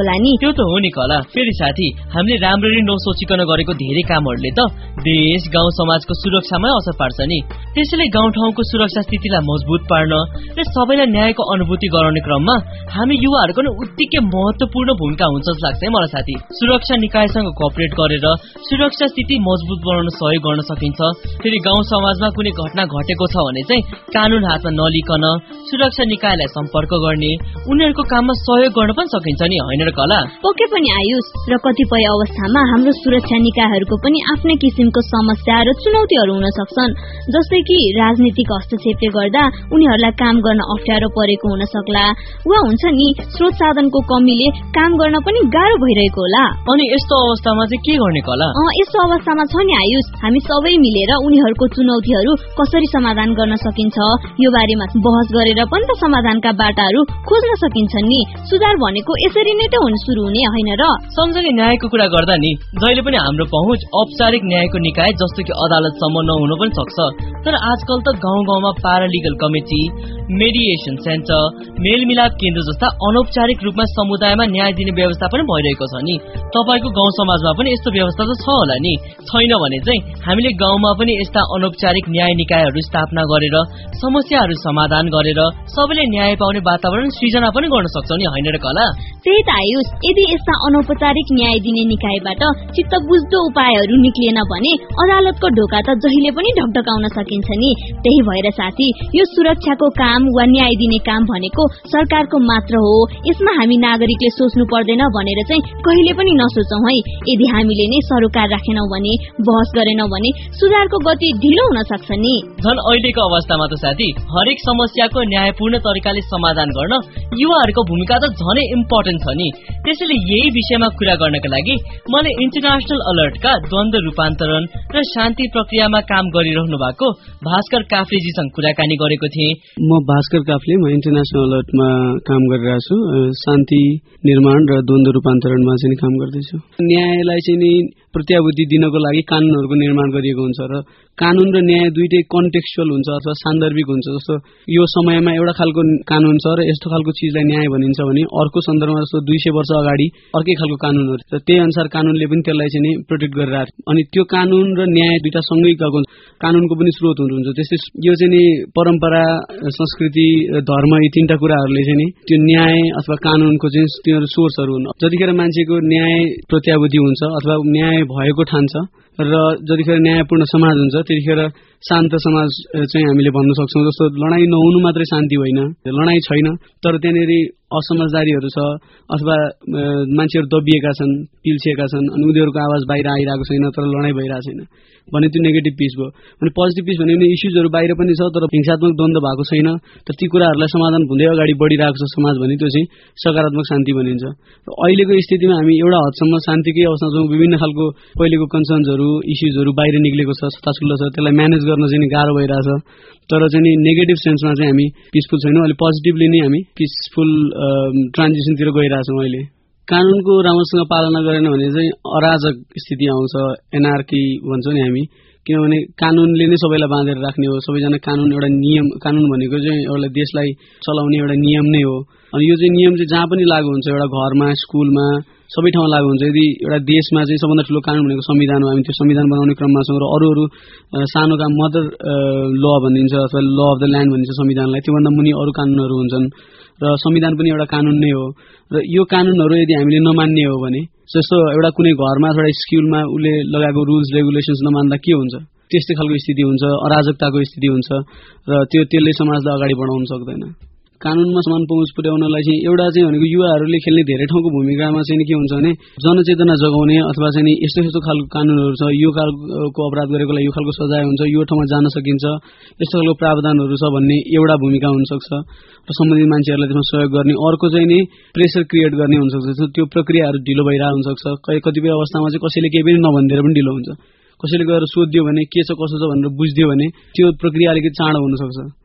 होला नि। त्यो त हो नि कला। फेरि साथी, हामीले राम्ररी नसोचिकन गरेको धेरै कामहरूले त देश गाउँ समाजको सुरक्षामै असर पार्छ नि। त्यसैले गाउँठाउँको सुरक्षा स्थितिलाई मजबुत पार्न र सबैलाई न्यायको अनुभूति गराउने क्रममा हामी युवाहरूको नै उत्तिकै महत्त्वपूर्ण भूमिका हुन्छ जस्तो लाग्छ है मलाई साथी। सुरक्षा निकायसँग कोअपरेट गरेर सुरक्षा स्थिति मजबुत बनाउन सहयोग गर्न सकिन्छ। फेरि गाउँ समाजमा कुनै घटना घटेको छ भने चाहिँ कानुन हातमा नलिकन सुरक्षा निकायलाई सम्पर्क गर्ने, उनीहरूको काममा सहयोग गर्न पनि सकिन्छ नि, होइन र कला? पक्कै पनि आयुष। र कतिपय अवस्थामा हाम्रो सुरक्षा निकायहरूको पनि आफ्नै किसिमको समस्या र चुनौतीहरू हुन सक्छन्। जस्तै कि राजनीतिक हस्तक्षेपले गर्दा उनीहरूलाई काम गर्न अप्ठ्यारो परेको हुन सक्ला, वा हुन्छ नि स्रोत साधनको कमीले काम गर्न पनि गाह्रो भइरहेको होला। अनि यस्तो अवस्थामा चाहिँ के गर्ने कला? यस्तो अवस्थामा छ नि आयुष, हामी सबै मिलेर उनीहरूको चुनौतीहरू कसरी समाधान गर्न सकिन्छ यो बारेमा बहस गरेर पनि त समाधानका बाटाहरू खोज्न सकिन्छ नि। सुधार भनेको यसरी नै त सुरु हुने होइन र? सँगसँगै न्यायको कुरा गर्दा नि जहिले पनि हाम्रो पहुँच औपचारिक न्यायको निकाय जस्तो कि अदालतसम्म नहुन पनि सक्छ। तर आजकल त गाउँ गाउँमा प्यारालिगल कमिटी, मेडिएसन सेन्टर, मेलमिलाप केन्द्र जस्ता अनौपचारिक रूपमा समुदायमा न्याय दिने व्यवस्था पनि भइरहेको छ नि। तपाईको गाउँ समाजमा पनि यस्तो व्यवस्था त छ होला नि? छैन भने चाहिँ हामीले गाउँमा पनि यस्ता अनौपचारिक न्याय निकायहरू स्थापना गरेर समस्याहरू समाधान गरेर सबैले न्याय पाउने वातावरण सृजना पनि गर्न सक्छौं नि, होइन र कला? त्यही त आयुष। यदि यस्ता अनौपचारिक न्याय दिने निकायबाट चित्त बुझ्दो उपायहरू निक्लिएन भने अदालतको ढोका त जहिले पनि ढकढकाउन सकिन्छ नि। त्यही भएर साथी, यो सुरक्षाको काम वा न्याय दिने काम भनेको सरकारको मात्र हो, यसमा हामी नागरिकले सोच्नु पर्दैन भनेर चाहिँ कहिले पनि नसोचौं है। यदि हामीले नै सरोकार राखेनौं भने, बहस गरेनौं भने सुधारको गति ढिलो हुन सक्छ नि। झन् अहिलेको अवस्थामा त साथी, हरेक समस्याको न्यायपूर्ण तरिकाले समाधान गर्न युवाहरूको भूमिका त झनै इम्पोर्टेन्ट छ नि। त्यसैले यही विषयमा कुरा गर्नका लागि मैले इन्टरनेशनल अलर्टका द्वन्द रूपान्तरण र शान्ति प्रक्रियामा काम गरिरहनु भएको भास्कर काफ्लेजीसँग कुराकानी गरेको थिएँ। म भास्कर काफ्ले, म इन्टरनेशनल अलर्टमा काम गरिरहेको छु। शान्ति निर्माण र द्वन्द रूपान्तरणमा चाहिँ काम गर्दैछु। न्यायलाई चाहिँ नि प्रत्याभूति दिनको लागि कानुनहरूको निर्माण गरिएको हुन्छ र कानुन र न्याय दुईटै कन्टेक्स्चुअल हुन्छ अथवा सान्दर्भिक हुन्छ। जस्तो यो समयमा एउटा खालको कानुन छ र यस्तो खालको चिजलाई न्याय भनिन्छ भने अर्को सन्दर्भमा जस्तो 200 वर्ष अगाडि अर्कै खालको कानुन हो र त्यही अनुसार कानुनले पनि त्यसलाई चाहिँ प्रोटेक्ट गरिरहेको छ। अनि त्यो कानुन र न्याय दुईटा सँगै गएको कानुनको पनि स्रोत हुन्छ। त्यस्तै यो चाहिँ नि परम्परा, संस्कृति, धर्म यी तीनटा कुराहरूले चाहिँ नि त्यो न्याय अथवा कानुनको चाहिँ तिनीहरू सोर्सहरू हुन्। जतिखेर मान्छेको न्याय प्रत्याभूति हुन्छ अथवा न्याय भएको ठान्छ र जतिखेर न्यायपूर्ण समाज हुन्छ त्यतिखेर शान्त समाज चाहिँ हामीले भन्न सक्छौँ। जस्तो लडाईँ नहुनु मात्रै शान्ति होइन, लडाईँ छैन तर त्यहाँनिर असमझदारीहरू छ अथवा मान्छेहरू दबिएका छन्, पिल्छिएका छन् अनि उनीहरूको आवाज बाहिर आइरहेको छैन तर लडाईँ भइरहेको छैन भने त्यो नेगेटिभ पिस भयो। अनि पोजिटिभ पिस भने इस्युजहरू बाहिर पनि छ तर हिंसात्मक द्वन्द्व भएको छैन तर ती कुराहरूलाई समाधान हुँदै अगाडि बढिरहेको छ समाज भने त्यो चाहिँ सकारात्मक शान्ति भनिन्छ। र अहिलेको स्थितिमा हामी एउटा हदसम्म शान्तिकै अवस्थामा छौँ। विभिन्न खालको पहिलेको कन्सर्न्सहरू, इस्युजहरू बाहिर निक्लेको छ, सतासुल्लो छ, त्यसलाई म्यानेज गर्न चाहिँ गाह्रो भइरहेछ। तर चाहिँ नि नेगेटिभ सेन्समा चाहिँ हामी पिसफुल छैनौँ। अहिले पोजिटिभली नै हामी पिसफुल ट्रान्जिसनतिर गइरहेछौँ। अहिले कानुनको राम्रोसँग पालना गरेन भने चाहिँ अराजक स्थिति आउँछ, एनआरकी भन्छौँ नि हामी। किनभने कानुनले नै सबैलाई बाँधेर राख्ने हो। सबैजना कानुन एउटा नियम, कानुन भनेको चाहिँ एउटा देशलाई चलाउने एउटा नियम नै हो। अनि यो चाहिँ नियम चाहिँ जहाँ पनि लागू हुन्छ, एउटा घरमा, स्कुलमा, सबै ठाउँमा लागू हुन्छ। यदि एउटा देशमा चाहिँ सबभन्दा ठुलो कानुन भनेको संविधान हो, हामी त्यो संविधान बनाउने क्रममा छौँ र अरू सानो काम मदर ल भनिन्छ अथवा ल अफ द ल्यान्ड भनिन्छ संविधानलाई। त्योभन्दा मुनि अरू कानुनहरू हुन्छन् र संविधान पनि एउटा कानुन नै हो। र यो कानुनहरू यदि हामीले नमान्ने हो भने, जस्तो एउटा कुनै घरमा अथवा स्कुलमा उसले लगाएको रुल्स रेगुलेसन्स नमान्दा के हुन्छ, त्यस्तै खालको स्थिति हुन्छ, अराजकताको स्थिति हुन्छ र त्यसले समाजलाई अगाडि बढाउन सक्दैन। कानुनमा समान पहुँच पुर्याउनलाई चाहिँ एउटा चाहिँ भनेको युवाहरूले खेल्ने धेरै ठाउँको भूमिकामा चाहिँ के हुन्छ भने जनचेतना जगाउने अथवा चाहिँ यस्तो यस्तो खालको कानुनहरू छ, यो खालको अपराध गरेकोलाई यो खालको सजाय हुन्छ, यो ठाउँमा जान सकिन्छ, यस्तो खालको प्रावधानहरू छ भन्ने एउटा भूमिका हुनसक्छ र सम्बन्धित मान्छेहरूलाई त्यसमा सहयोग गर्ने। अर्को चाहिँ नि प्रेसर क्रिएट गर्ने हुनसक्छ। त्यो प्रक्रियाहरू ढिलो भइरहेको हुनसक्छ। कतिपय अवस्थामा चाहिँ कसैले केही पनि नभनिदिएर पनि ढिलो हुन्छ। कसैले गएर सोधिदियो भने के छ कसो छ भनेर बुझिदियो भने त्यो प्रक्रिया अलिकति चाँडो हुनसक्छ।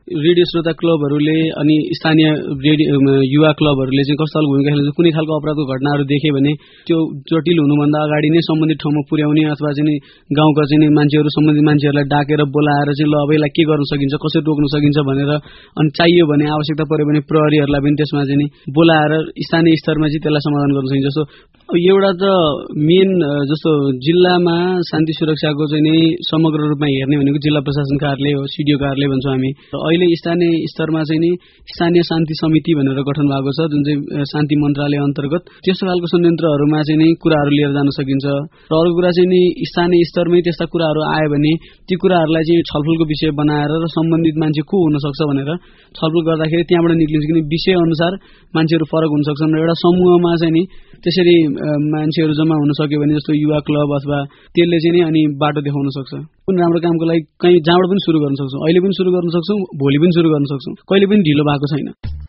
रेडियो श्रोता क्लबहरूले अनि स्थानीय युवा क्लबहरूले चाहिँ कस्तो खालको भूमिका खेल्छ, कुनै खालको अपराधको घटनाहरू देखे भने त्यो जटिल हुनुभन्दा अगाडि नै सम्बन्धित ठाउँमा पुर्याउने अथवा चाहिँ गाउँका चाहिँ मान्छेहरू सम्बन्धित मान्छेहरूलाई डाकेर बोलाएर चाहिँ ल अब यसलाई के गर्न सकिन्छ, कसरी रोक्न सकिन्छ भनेर, अनि चाहियो भने आवश्यकता पर्यो भने प्रहरीहरूलाई पनि त्यसमा चाहिँ बोलाएर स्थानीय स्तरमा चाहिँ त्यसलाई समाधान गर्न सकिन्छ। जस्तो एउटा त मेन जस्तो जिल्लामा शान्ति सुरक्षाको चाहिँ नि समग्र रूपमा हेर्ने भनेको जिल्ला प्रशासन कार्यालय हो, सिडिओ कार्यालय भन्छौँ हामी। अहिले स्थानीय स्तरमा चाहिँ नि स्थानीय शान्ति समिति भनेर गठन भएको छ, जुन चाहिँ शान्ति मन्त्रालय अन्तर्गत। त्यस्तो खालको संयन्त्रहरूमा चाहिँ नि कुराहरू लिएर जान सकिन्छ। र अर्को कुरा चाहिँ नि स्थानीय स्तरमै त्यस्ता कुराहरू आयो भने ती कुराहरूलाई चाहिँ छलफलको विषय बनाएर र सम्बन्धित मान्छे को हुन सक्छ भनेर छलफल गर्दाखेरि त्यहाँबाट निक्लिन्छ। किन विषय अनुसार मान्छेहरू फरक हुन सक्छन् र एउटा समूहमा चाहिँ नि त्यसरी मान्छेहरू जम्मा हुन सक्यो भने जस्तो युवा क्लब अथवा त्यसले चाहिँ नि अनि बाटो देखाउन सक्छ। कुन राम्रो कामको लागि कहीँ जहाँबाट पनि सुरु गर्न सक्छौँ, अहिले पनि सुरु गर्न सक्छौँ, भोलि पनि सुरु गर्न सक्छौँ, कहिले पनि ढिलो भएको छैन।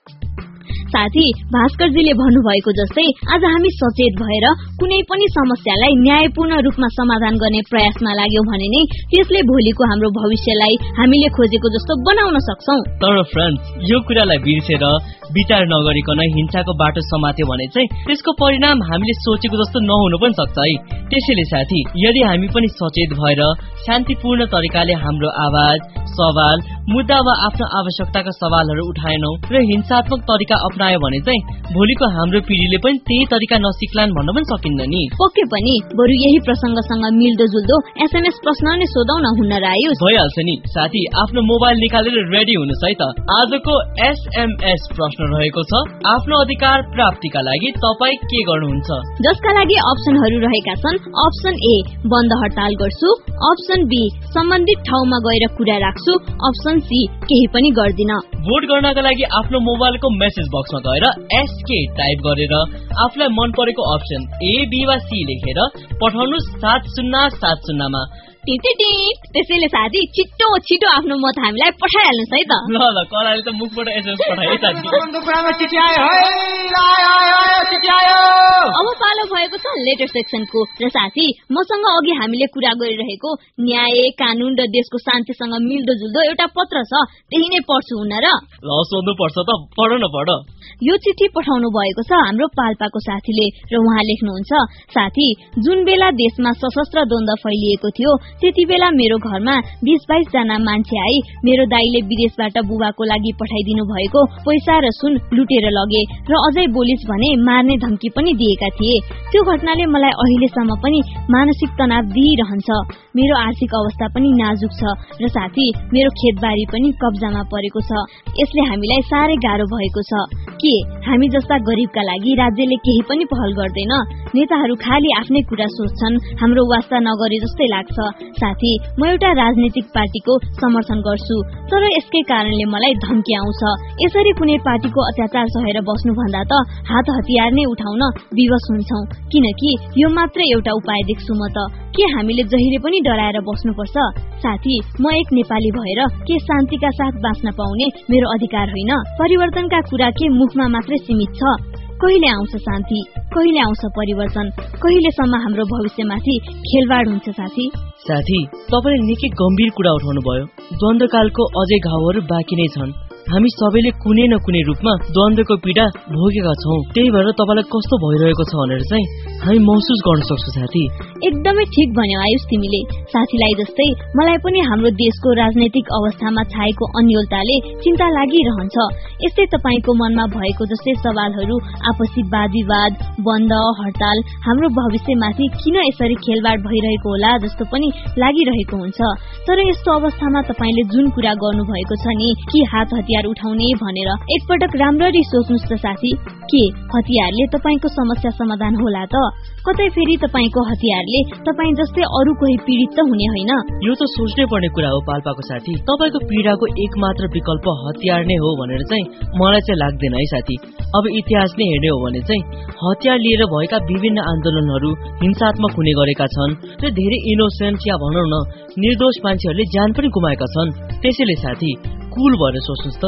साथी भास्करजीले भन्नुभएको जस्तै आज हामी सचेत भएर कुनै पनि समस्यालाई न्यायपूर्ण रूपमा समाधान गर्ने प्रयासमा लाग्यौं भने नै त्यसले भोलिको हाम्रो भविष्यलाई हामीले खोजेको जस्तो बनाउन सक्छौं। तर फ्रेन्ड्स, यो कुरालाई बिर्सेर विचार नगरिकन हिंसाको बाटो समात्यो भने चाहिँ त्यसको परिणाम हामीले सोचेको जस्तो नहुनु पनि सक्छ है। त्यसैले साथी, यदि हामी पनि सचेत भएर शान्तिपूर्ण तरिकाले हाम्रो आवाज, सवाल, मुद्दा वा आफ्नो आवश्यकताका सवालहरू उठाएनौ र हिंसात्मक तरिका अपनायो भने चाहिँ भोलिको हाम्रो पिढीले पनि त्यही तरिका नसिक्लान् भन्न पनि सकिन्न नि। पक्कै पनि, बरु यही प्रसंगसँग मिल्दो जुल्दो एसएमएस प्रश्न नै सोधौ न हुन रायुस। भइहाल्छ नि साथी, आफ्नो मोबाइल निकालेर रेडी हुनुस् है त। आजको एसएमएस प्रश्न रहेको छ, आफ्नो अधिकार प्राप्तिका लागि तपाई के गर्नुहुन्छ? जसका लागि अप्सनहरू रहेका छन्, अप्सन ए बन्द हडताल गर्छु, अप्सन बी सम्बन्धित ठाउँमा गएर कुरा राख्छु, अप्सन सी केही पनि गर्दिन। भोट गर्नका लागि आफ्नो मोबाइलको मेसेज बक्समा गएर एसके टाइप गरेर आफूलाई मन परेको अप्सन ए, बी वा सी लेखेर पठाउनुस् 7070 मा। त्यसैले साथी छिटो छिटो आफ्नो मत हामीलाई पठाइहाल्नुस् है त। ल ल, कलाले त मुखबाट एसएमएस पठाए साथी। अब पालो भएको छ लेटर सेक्सनको र साथी, मसँग अघि हामीले कुरा गरिरहेको न्याय, कानून र देशको शान्तिसँग मिल्दो जुल्दो एउटा पत्र छ, त्यही नै पढ्छु हुन र। ल सोध्नु पर्छ त, पढ न पढ। यो चिठी पठाउनु भएको छ हाम्रो पाल्पाको साथीले र उहाँ लेख्नुहुन्छ, साथी, जुन बेला देशमा सशस्त्र द्वन्द फैलिएको थियो त्यति बेला मेरो घरमा 20-22 जना मान्छे आई मेरो दाइले विदेशबाट बुबाको लागि पठाइदिनु भएको पैसा र सुन लुटेर लगे र अझै बोलिस भने मार्ने धम्की पनि दिएका थिए। त्यो घटनाले मलाई अहिलेसम्म पनि मानसिक तनाव दिइरहन्छ। मेरो आर्थिक अवस्था पनि नाजुक छ र साथी, मेरो खेतबारी पनि कब्जामा परेको छ। यसले हामीलाई साह्रै गाह्रो भएको छ। के हामी जस्ता गरिबका लागि राज्यले केही पनि पहल गर्दैन? नेताहरू खाली आफ्नै कुरा सोच्छन्, हाम्रो वास्ता नगरे जस्तै लाग्छ। साथी, म एउटा राजनीतिक पार्टीको समर्थन गर्छु, तर यसकै कारणले मलाई धम्की आउँछ। यसरी कुनै पार्टीको अत्याचार सहेर बस्नुभन्दा त हात हतियार नै उठाउन विवश हुन्छौं, किनकि यो मात्र एउटा उपाय देख्छु म त। के हामीले जहिले पनि डराएर बस्नुपर्छ? साथी, म एक नेपाली भएर के शान्तिका साथ बाँच्न पाउने मेरो अधिकार होइन? परिवर्तनका कुरा के मुखमा मात्रै सीमित छ? कहिले आउँछ शान्ति? कहिले आउँछ परिवर्तन? कहिलेसम्म हाम्रो भविष्यमाथि खेलवाड हुन्छ साथी? साथी, तपाईले निकै गम्भीर कुरा उठाउनु भयो। द्वन्द्वकालको अझै घाउहरू बाँकी नै छन्। हामी सबैले कुनै न कुनै रूपमा द्वन्द्वको पीडा भोगेका छौं। त्यही भएर तपाईलाई कस्तो भइरहेको छ भनेर चाहिँ हामी महसुस गर्न सक्छौं साथी। एकदमै ठिक भन्यौ आयुष तिमीले। साथीलाई जस्तै मलाई पनि हाम्रो देशको राजनैतिक अवस्थामा छाएको अन्योलताले चिन्ता लागिरहन्छ। यस्तै तपाईको मनमा भएको जस्तै सवालहरू, आपसी वाद-विवाद, बन्द हडताल हाम्रो भविष्यमाथि किन यसरी खेलवाड भइरहेको होला जस्तो पनि लागिरहेको हुन्छ। तर यस्तो अवस्थामा तपाईले जुन कुरा गर्नुभएको छ नि, कि हात हतियार उठाउने भनेर, एकपटक राम्ररी सोच्नुस् त साथी। के हतियारले तपाईको समस्या समाधान होला त? कतै फेरि तपाईको हतियारले तपाई जस्तै अरू कोही पीडित त हुने होइन। यो त सोच्नै पर्ने कुरा हो पाल्पाको साथी। तपाईको पीडाको एकमात्र विकल्प हतियार नै हो भनेर चाहिँ मलाई चाहिँ लाग्दैन है साथी। अब इतिहास नै हेर्ने हो भने चाहिँ हतियार लिएर भएका विभिन्न आन्दोलनहरू हिंसात्मक हुने गरेका छन् र धेरै इनोसेन्ट या भनौं न निर्दोष मान्छेहरूले ज्यान पनि गुमाएका छन्। त्यसैले साथी, कुल भएर सोच्नुस् त,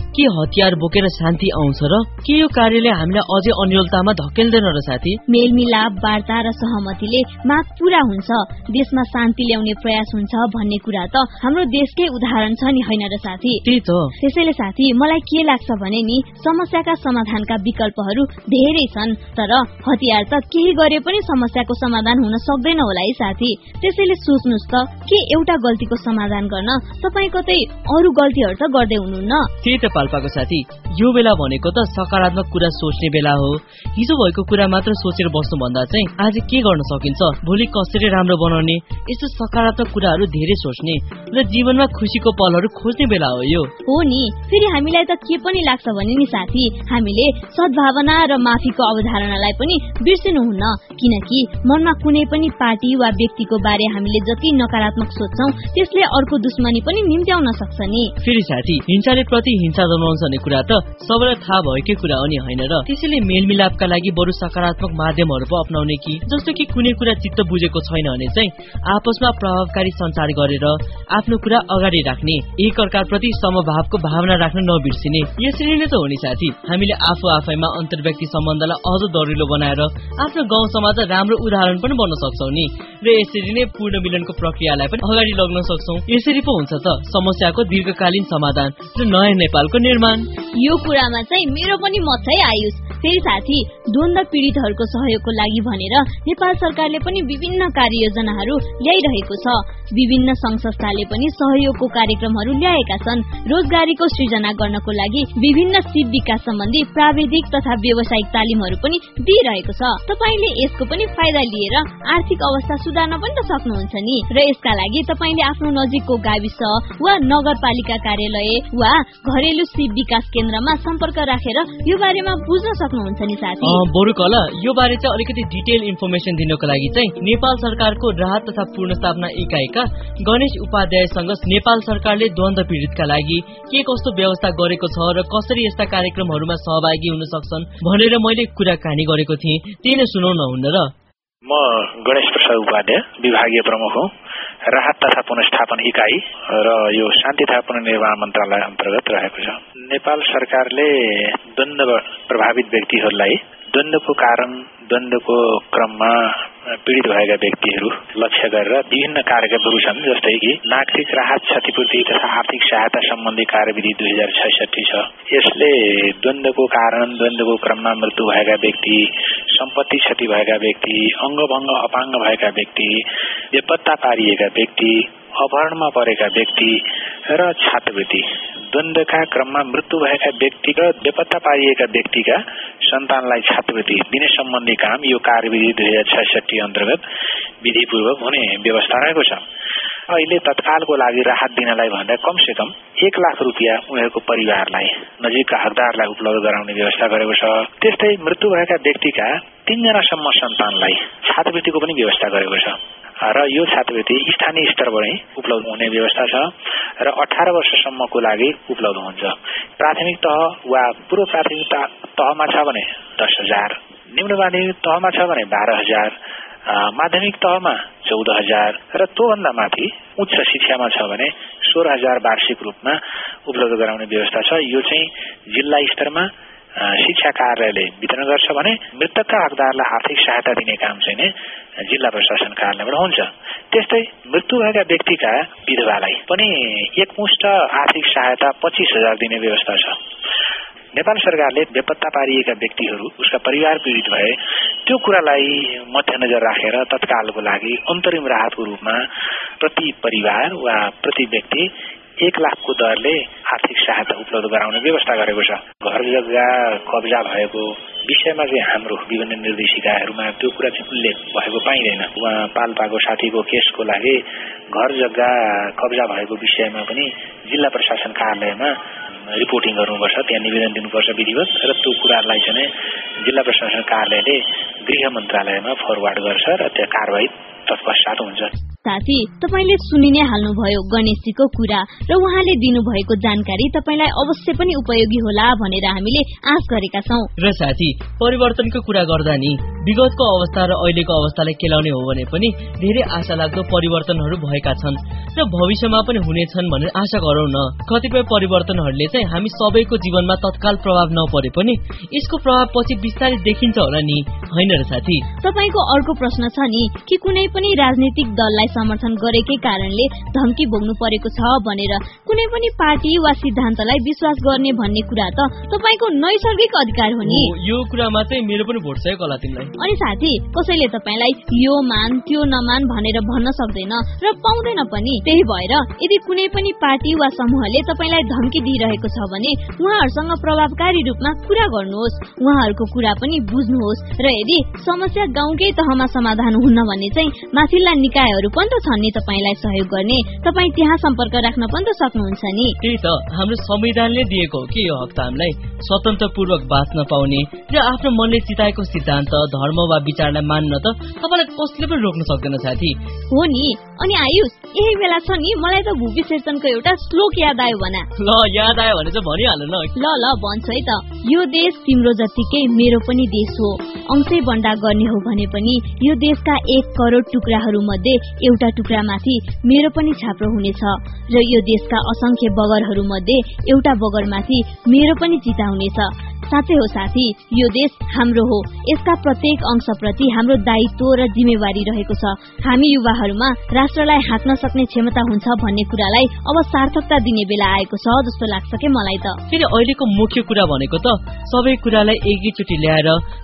के हतियार बोकेर शान्ति आउँछ र के यो कार्यले हामीलाई अझै अन्यलतामा धकेल्दैन र साथी? मेलमिलाप, वार्ता र सहमतिले माग पूरा हुन्छ, देशमा शान्ति ल्याउने प्रयास हुन्छ भन्ने कुरा त हाम्रो देशकै उदाहरण छ नि, हैन र साथी? त्यही त। त्यसैले साथी मलाई के लाग्छ भने नि समस्याका समाधानका विकल्पहरू धेरै छन्, तर हतियार त केही गरे पनि समस्याको समाधान हुन सक्दैन होला है साथी। त्यसैले सोच्नुस् त के एउटा गल्तीको समाधान गर्न तपाई कतै अरू गल्तीहरू त गर्दै हुनुहुन्न? त्यही त पाल्पाको साथी, यो बेला भनेको त सकारात्मक कुरा सोच्ने बेला हो। हिजो भएको कुरा मात्र सोचेर बस्नु भन्दा चाहिँ आज के गर्न सकिन्छ, भोलि कसरी राम्रो बनाउने, यस्तो सकारात्मक कुराहरू धेरै सोच्ने र जीवनमा खुसीको पलहरू खोज्ने बेला हो यो। हो नि, फेरि हामीलाई त के पनि लाग्छ भने नि साथी, हामीले सद्भावना र माफीको अवधारणालाई पनि बिर्सिनुहुन्न, किनकि मनमा कुनै पनि पार्टी वा व्यक्तिको बारे हामीले जति नकारात्मक सोच्छौं त्यसले अर्को दुश्मनी पनि निम्त्याउन सक्छ नि। फेरि साथी, हिंसाले प्रति हिंसा जनाउँछ भन्ने कुरा त सबैलाई थाहा भएकै कुरा हो नि, हैन र? त्यसैले मेलमिलापका लागि बरु सकारात्मक माध्यमहरू पो अपनाउने कि, जस्तो कि कुनै कुरा चित्त बुझेको छैन भने चाहिँ आपसमा प्रभावकारी सञ्चार गरेर आफ्नो कुरा अगाडि राख्ने, एक अर्काप्रति समभावको भावना राख्न नबिर्सिने। यसरी नै त हो नि साथी, हामीले आफू आफैमा अन्तर्व्यक्ति सम्बन्धलाई अझ दरिलो बनाएर आफ्नो गाउँ समाज राम्रो उदाहरण पनि बन्न सक्छौं नि, र यसरी नै पूर्ण मिलनको प्रक्रियालाई पनि अगाडि लग्न सक्छौं। यसरी पो हुन्छ त समस्याको दीर्घकालीन समाधान र नयाँ नेपालको निर्माण। यो कुरामा चाहिँ मेरो पनि मत है आयुष। फेरि साथी, द्वन्द्व पीडितहरूको सहयोगको लागि भनेर नेपाल सरकारले पनि विभिन्न कार्ययोजनाहरू ल्याइरहेको छ। विभिन्न संघ संस्थाले पनि सहयोगको कार्यक्रमहरू ल्याएका छन्। रोजगारीको सृजना गर्नको लागि विभिन्न सिप विकास सम्बन्धी प्राविधिक तथा व्यावसायिक तालिमहरू पनि दिइरहेको छ। तपाईले यसको पनि फाइदा लिएर आर्थिक अवस्था सुधार्न पनि त सक्नुहुन्छ नि, र यसका लागि तपाईले आफ्नो नजिकको गाविस वा नगरपालिका कार्यालय वा घरेलु सिप विकास केन्द्रमा सम्पर्क राखेर यो बारेमा बुझ्न सक्नुहुन्छ नि साथी। बरु कल यो बारे चाहिँ अलिकति डिटेल इन्फर्मेसन दिनको लागि चाहिँ नेपाल सरकारको राहत तथा पुनर्स्थापना इकाइका गणेश उपाध्यायसँग नेपाल सरकारले द्वन्द्व पीडितका लागि के कस्तो व्यवस्था गरेको छ र कसरी यस्ता कार्यक्रमहरूमा सहभागी हुन सक्छन् भनेर मैले कुराकानी गरेको थिएँ, त्यही नै सुनाउन हुन्न र? म गणेश प्रसाद उपाध्याय, विभागीय प्रमुख हो, राहत तथा पुनर्स्थापन इकाइ र यो शान्ति तथा पुनर्निर्माण मन्त्रालय अन्तर्गत रहेको छ। नेपाल सरकारले द्वन्द्व प्रभावित व्यक्तिहरूलाई द्वन्द्वको कारण, द्वन्द्वको क्रममा पीडित भएका व्यक्तिहरू लक्ष्य गरेर विभिन्न कार्यक्रमहरू छन्, जस्तै कि नागरिक राहत क्षतिपूर्ति तथा आर्थिक सहायता सम्बन्धी कार्यविधि 2066 छ। यसले द्वन्द्वको कारण, द्वन्द्वको क्रममा मृत्यु भएका व्यक्ति, सम्पत्ति क्षति भएका व्यक्ति, अङ्गभङ्ग अपाङ्ग भएका व्यक्ति, बेपत्ता पारिएका व्यक्ति, अपहरणमा परेका व्यक्ति र छात्रवृत्ति, द्वन्द्वका क्रममा मृत्यु भएका व्यक्तिगत बेपत्ता पारिएका व्यक्तिका सन्तानलाई छात्रवृत्ति दिने सम्बन्धी काम यो कार्यविधि 2066 अन्तर्गत विधिपूर्वक हुने व्यवस्था रहेको छ। अहिले तत्कालको लागि राहत दिनलाई भन्दा कमसे कम 1 लाख रुपियाँ उनीहरूको परिवारलाई, नजिकका हकदारलाई उपलब्ध गराउने व्यवस्था गरेको छ। त्यस्तै मृत्यु भएका व्यक्तिका 3 जनासम्म सन्तानलाई छात्रवृत्तिको पनि व्यवस्था गरेको छ र यो छात्रवृत्ति स्थानीय स्तरबाटै उपलब्ध हुने व्यवस्था छ र 18 वर्षसम्मको लागि उपलब्ध हुन्छ। प्राथमिक तह वा पूर्व प्राथमिक तहमा छ भने 10,000, निम्न माध्यमिक तहमा छ भने 12,000, माध्यमिक तहमा 14,000 र त्योभन्दा माथि उच्च शिक्षामा छ भने 16,000 वार्षिक रूपमा उपलब्ध गराउने व्यवस्था छ। यो चाहिँ जिल्ला स्तरमा शिक्षा कार्यालयले वितरण गर्छ भने मृतकका हकदारलाई आर्थिक सहायता दिने काम चाहिँ जिल्ला प्रशासन कार्यालयबाट हुन्छ। त्यस्तै मृत्यु भएका व्यक्तिका विधवालाई पनि एकमुष्ट आर्थिक सहायता 25,000 दिने व्यवस्था छ। नेपाल सरकारले बेपत्ता पारिएका व्यक्तिहरू, उसका परिवार पीडित भए त्यो कुरालाई मध्यनजर राखेर तत्कालको लागि अन्तरिम राहतको रूपमा प्रति परिवार वा प्रति व्यक्ति 1 लाखको दरले आर्थिक सहायता उपलब्ध गराउने व्यवस्था गरेको छ। घर जग्गा कब्जा भएको विषयमा चाहिँ हाम्रो विभिन्न निर्देशिकाहरूमा त्यो कुरा चाहिँ उल्लेख भएको पाइँदैन। उहाँ पाल्पाको साथीको केसको लागि घर जग्गा कब्जा भएको विषयमा पनि जिल्ला प्रशासन कार्यालयमा रिपोर्टिङ गर्नुपर्छ, त्यहाँ निवेदन दिनुपर्छ विधिवत, र त्यो कुरालाई चाहिँ जिल्ला प्रशासन कार्यालयले गृह मन्त्रालयमा फरवार्ड गर्छ र त्यहाँ कारबाही तत्पश्चात हुन्छ। साथी, तपाईले सुनि नै हाल्नुभयो गणेशजीको कुरा र उहाँले दिनुभएको जानकारी तपाईलाई अवश्य पनि उपयोगी होला भनेर हामीले आश गरेका छौं। र साथी, परिवर्तनको कुरा गर्दा नि विगतको अवस्था र अहिलेको अवस्थालाई केलाउने हो भने पनि धेरै आशालाग्दो परिवर्तनहरू भएका छन् र भविष्यमा पनि हुनेछन् भनेर आशा गरौँ न। कतिपय परिवर्तनहरूले चाहिँ हामी सबैको जीवनमा तत्काल प्रभाव नपरे पनि यसको प्रभाव पछि बिस्तारै देखिन्छ होला नि, हैन र साथी? तपाईको अर्को प्रश्न छ नि कि कुनै पनि राजनीतिक दललाई समर्थन गरेकै कारणले धम्की भोग्नु परेको छ भनेर कुनै पनि पार्टी वा सिद्धान्तलाई विश्वास गर्ने भन्ने कुरा त तपाईको नैसर्गिक अधिकार हो नि। यो कुरामा चाहिँ मेरो पनि भोट छ कला तिमीलाई। अनि साथी, कसैले तपाईलाई यो मान त्यो नमान भनेर भन्न सक्दैन र पाउँदैन पनि। त्यही भएर यदि कुनै पनि पार्टी वा समूहले तपाईलाई धम्की दिइरहेको छ भने उहाँहरूसँग प्रभावकारी रूपमा कुरा गर्नुहोस्, उहाँहरूको कुरा पनि बुझ्नुहोस् र यदि समस्या गाउँकै तहमा समाधान हुन्न भने चाहिँ माथिल्ला निकायहरू पनि त छन् नि तपाईलाई सहयोग गर्ने, तपाई त्यहाँ सम्पर्क राख्न पनि त सक्नुहुन्छ नि। त्यही त हाम्रो संविधानले दिएको हो कि यो हक त हामीलाई स्वतन्त्रपूर्वक बाँच्न पाउने र आफ्नो मनले चिताएको सिद्धान्त धर्म वा विचारलाई मान्न त तपाईलाई कसले पनि रोक्न सक्दैन साथी। हो नि। अनि आयुष, यही बेला छ नि मलाई त भुपी शेरचनको एउटा श्लोक याद आयो भना। ल याद आयो भने चाहिँ भनिहाल्नु न। ल भन्छु है त। यो देश तिम्रो जतिकै मेरो पनि देश हो, अंशै बन्डा गर्ने हो भने पनि यो देशका 1 करोड टुक्राहरू मध्ये एउटा टुक्रामाथि मेरो पनि छाप्रो हुनेछ र यो देशका असंख्य बगरहरू मध्ये एउटा बगरमाथि मेरो पनि चिता हुनेछ। साँच्चै हो साथी, यो देश हाम्रो हो, यसका प्रत्येक अंशप्रति हाम्रो दायित्व र जिम्मेवारी रहेको छ। हामी युवाहरूमा राष्ट्रलाई हाँक्न सक्ने क्षमता हुन्छ भन्ने कुरालाई अब सार्थकता दिने बेला आएको छ जस्तो लाग्छ के मलाई त। फेरि अहिलेको मुख्य कुरा भनेको त सबै कुरालाई एकैचोटि ल्याएर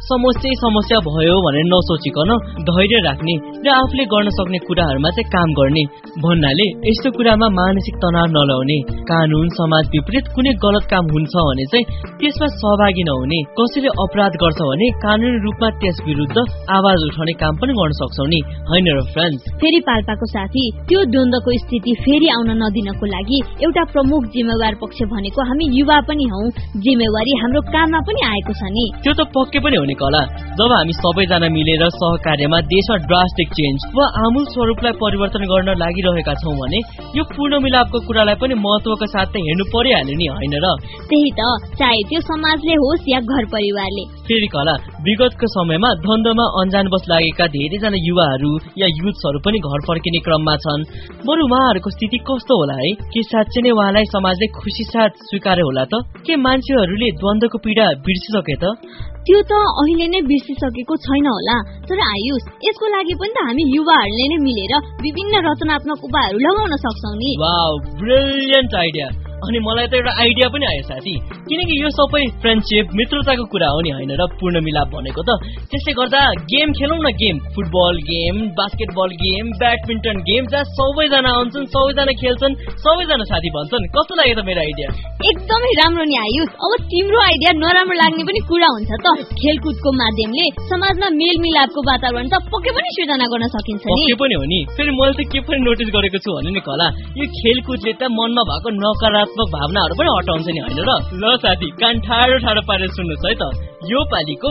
समस्या भयो भनेर नसोचिकन धैर्य राख्ने र आफूले गर्न सक्ने कुराहरूमा चाहिँ काम गर्ने भन्नाले यस्तो कुरामा मानसिक तनाव नलाउने, कानून समाज विपरीत कुनै गलत काम हुन्छ भने चाहिँ त्यसमा सहभागी नहुने, कसैले अपराध गर्छ भने कानूनी रूपमा त्यस विरुद्ध आवाज उठाउने काम पनि गर्न सक्छौ नि, हैन र फ्रेन्ड्स? फेरि पाल्पाको साथी, त्यो द्वन्द्वको स्थिति फेरि आउन नदिनको लागि एउटा प्रमुख जिम्मेवार पक्ष भनेको हामी युवा पनि हौ। जिम्मेवारी हाम्रो काममा पनि आएको छ नि। त्यो त पक्कै पनि हुने कला। जब हामी सबैजना मिलेर सहकार्यमा देशमा ड्रास्टिक चेन्ज वा आमूल स्वरूपलाई परिवर्तन गर्न लागिरहेका छौं भने यो पूर्ण मिलापको कुरालाई पनि महत्वका साथ हेर्नु परिहाल्यो नि, हैन र? त्यही त, चाहे त्यो समाजले होस् या घर परिवारले। फेरि कला, विगतको समयमा द्वन्द्वमा अनजानवश लागेका धेरैजना युवाहरू या युथ्सहरू पनि घर फर्किने क्रममा छन्। बरु उहाँहरूको स्थिति कस्तो होला है? के साँच्चै नै उहाँलाई समाजले खुसी साथ स्वीकार्यो होला त? के मान्छेहरूले द्वन्द्वको पीडा बिर्सिसके त? त्यो त अहिले नै बिर्सिसकेको छैन होला। तर आयुष, यसको लागि पनि त हामी युवाहरूले नै मिलेर विभिन्न रचनात्मक उपायहरू लगाउन सक्छौं नि। Wow, brilliant idea. अनि मलाई त एउटा आइडिया पनि आयो साथी, किनकि यो सबै फ्रेन्डशिप मित्रताको कुरा हो नि, हैन र? पूर्ण मिलाप भनेको त त्यसले गर्दा गेम खेलौं न, game, football game, basketball game, badminton game, जहाँ सबैजना आउँछन्, सबैजना खेल्छन्, सबैजना साथी भन्छन्। कस्तो लाग्यो त मेरो आइडिया? एकदमै राम्रो नि आयुष। अब तिम्रो आइडिया नराम्रो लाग्ने पनि कुरा हुन्छ त। खेलकुदको माध्यमले समाजमा मेलमिलापको वातावरण त पक्कै पनि सृजना गर्न सकिन्छ नि। पक्कै पनि हो नि। फेरि मैले त के पनि नोटिस गरेको छु भने नि कला, यो खेलकुदले त मनमा भएको नकारात्मक भावनाहरू पनि हटाउँछ नि, हैन र? ल साथी, कान ठाडो पारेर सुन्नुहोस् है त। यो पालिको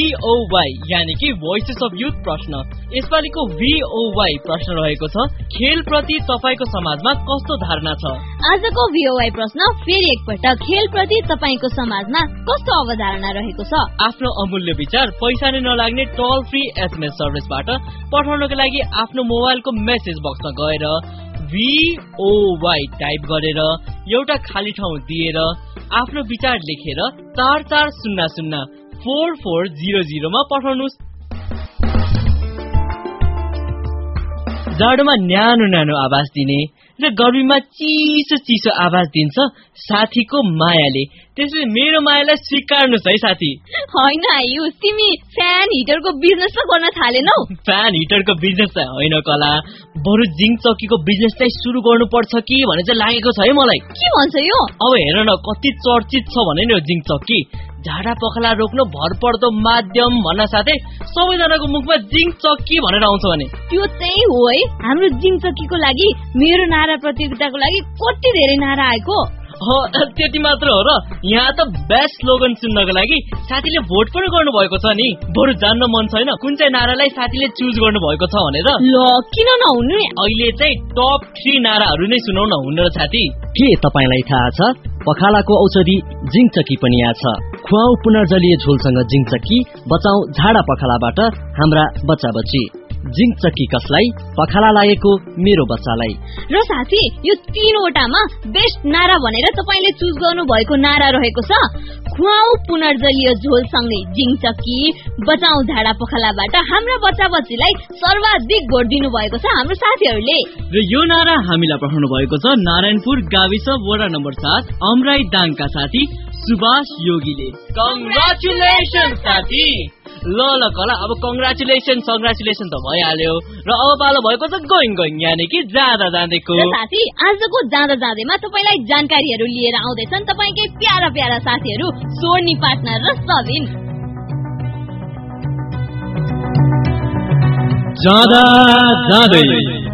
VOY यानी कि भोइसेस अफ युथ प्रश्न, यसपालिको VOY प्रश्न रहेको छ, खेलप्रति तपाईको समाजमा कस्तो धारणा छ? आजको VOY प्रश्न फेरि एकपटक, खेलप्रति तपाईको समाजमा कस्तो अवधारणा रहेको छ? आफ्नो अमूल्य विचार पैसा नै नलाग्ने टोल फ्री SMS सर्भिसबाट पठाउनको लागि आफ्नो मोबाइलको मेसेज बक्समा गएर VOY टाइप गरेर एउटा खाली ठाउँ दिएर आफ्नो विचार लेखेर 44004400 मा पठाउनुस्। जाडोमा न्यानो आवाज दिने र गर्मीमा चिसो आवाज दिन्छ साथीको मायाले। त्यसले मेरो मायालाई स्वीकार्नुस् है साथी। हैन आयुष, तिमी फ्यान हिटरको बिजनेस त गर्न थालेनौ? फ्यान हिटरको बिजनेस त होइन कला, बरु जिङ चक्कीको बिजनेस चाहिँ सुरु गर्नुपर्छ कि भने चाहिँ लागेको छ है मलाई। के भन्छ यो? अब हेर न, कति चर्चित छ भने नि यो जिङ चक्की। झाडा पखला रोक्न भरपर्दो माध्यम भन्न साथै सबैजनाको मुखमा जिङ चक्की भनेर आउँछ भने त्यो चाहिँ हो है। हाम्रो जिङ चक्कीको लागि मेरो नारा प्रतियोगिताको लागि कति धेरै नारा आएको। त्यति मात्र हो र यहाँ त बेस्ट स्लोगन सुन्नको लागि साथीले भोट पनि गर्नु भएको छ नि। बरु जान्न मन छैन कुन चाहिँ नारालाई साथीले चुज गर्नु भएको छ भनेर। ल किन नहुनु? अहिले चाहिँ टप 3 नाराहरू नै सुनाउन हुन्न र साथी। के तपाईलाई थाहा छ पखालाको औषधि जिङचकी पनि यहाँ छ। खुवाउ पुनर्जलीय झोलसँग जिङचकी, बचाऊ झाडा पखालाबाट हाम्रा बच्चा बच्ची। जिङचकी कसलाई? पखाला लागेको मेरो बच्चालाई। र साथी यो 3 वटामा बेस्ट नारा भनेर तपाईले चुज गर्नु भएको नारा रहेको छ खुवाउ पुनर्जलीय झोलसँगै जिङचकी, बचाऊ झाडा पखालाबाट हाम्रा बच्चा बच्चीलाई सर्वाधिक भोट दिनु भएको छ हाम्रो साथीहरूले। र यो नारा हामीलाई पठाउनु भएको छ नारायणपुर गाविस वडा नम्बर 7 अमराई दाङका साथी सुभाष योगीले। कङ्ग्रेचुलेसन साथी। ल कला अब कङ्ग्रेचुलेसन त भइहाल्यो र अब पालो भएको छ गोइङ यानी कि जाँदा जाँदैको। साथी आजको जाँदा जाँदैमा तपाईलाई जानकारीहरू लिएर आउँदैछन् तपाईकै प्यारा प्यारा साथीहरू सोर्नी पार्टनर र सबिन। जाँदा जाँदै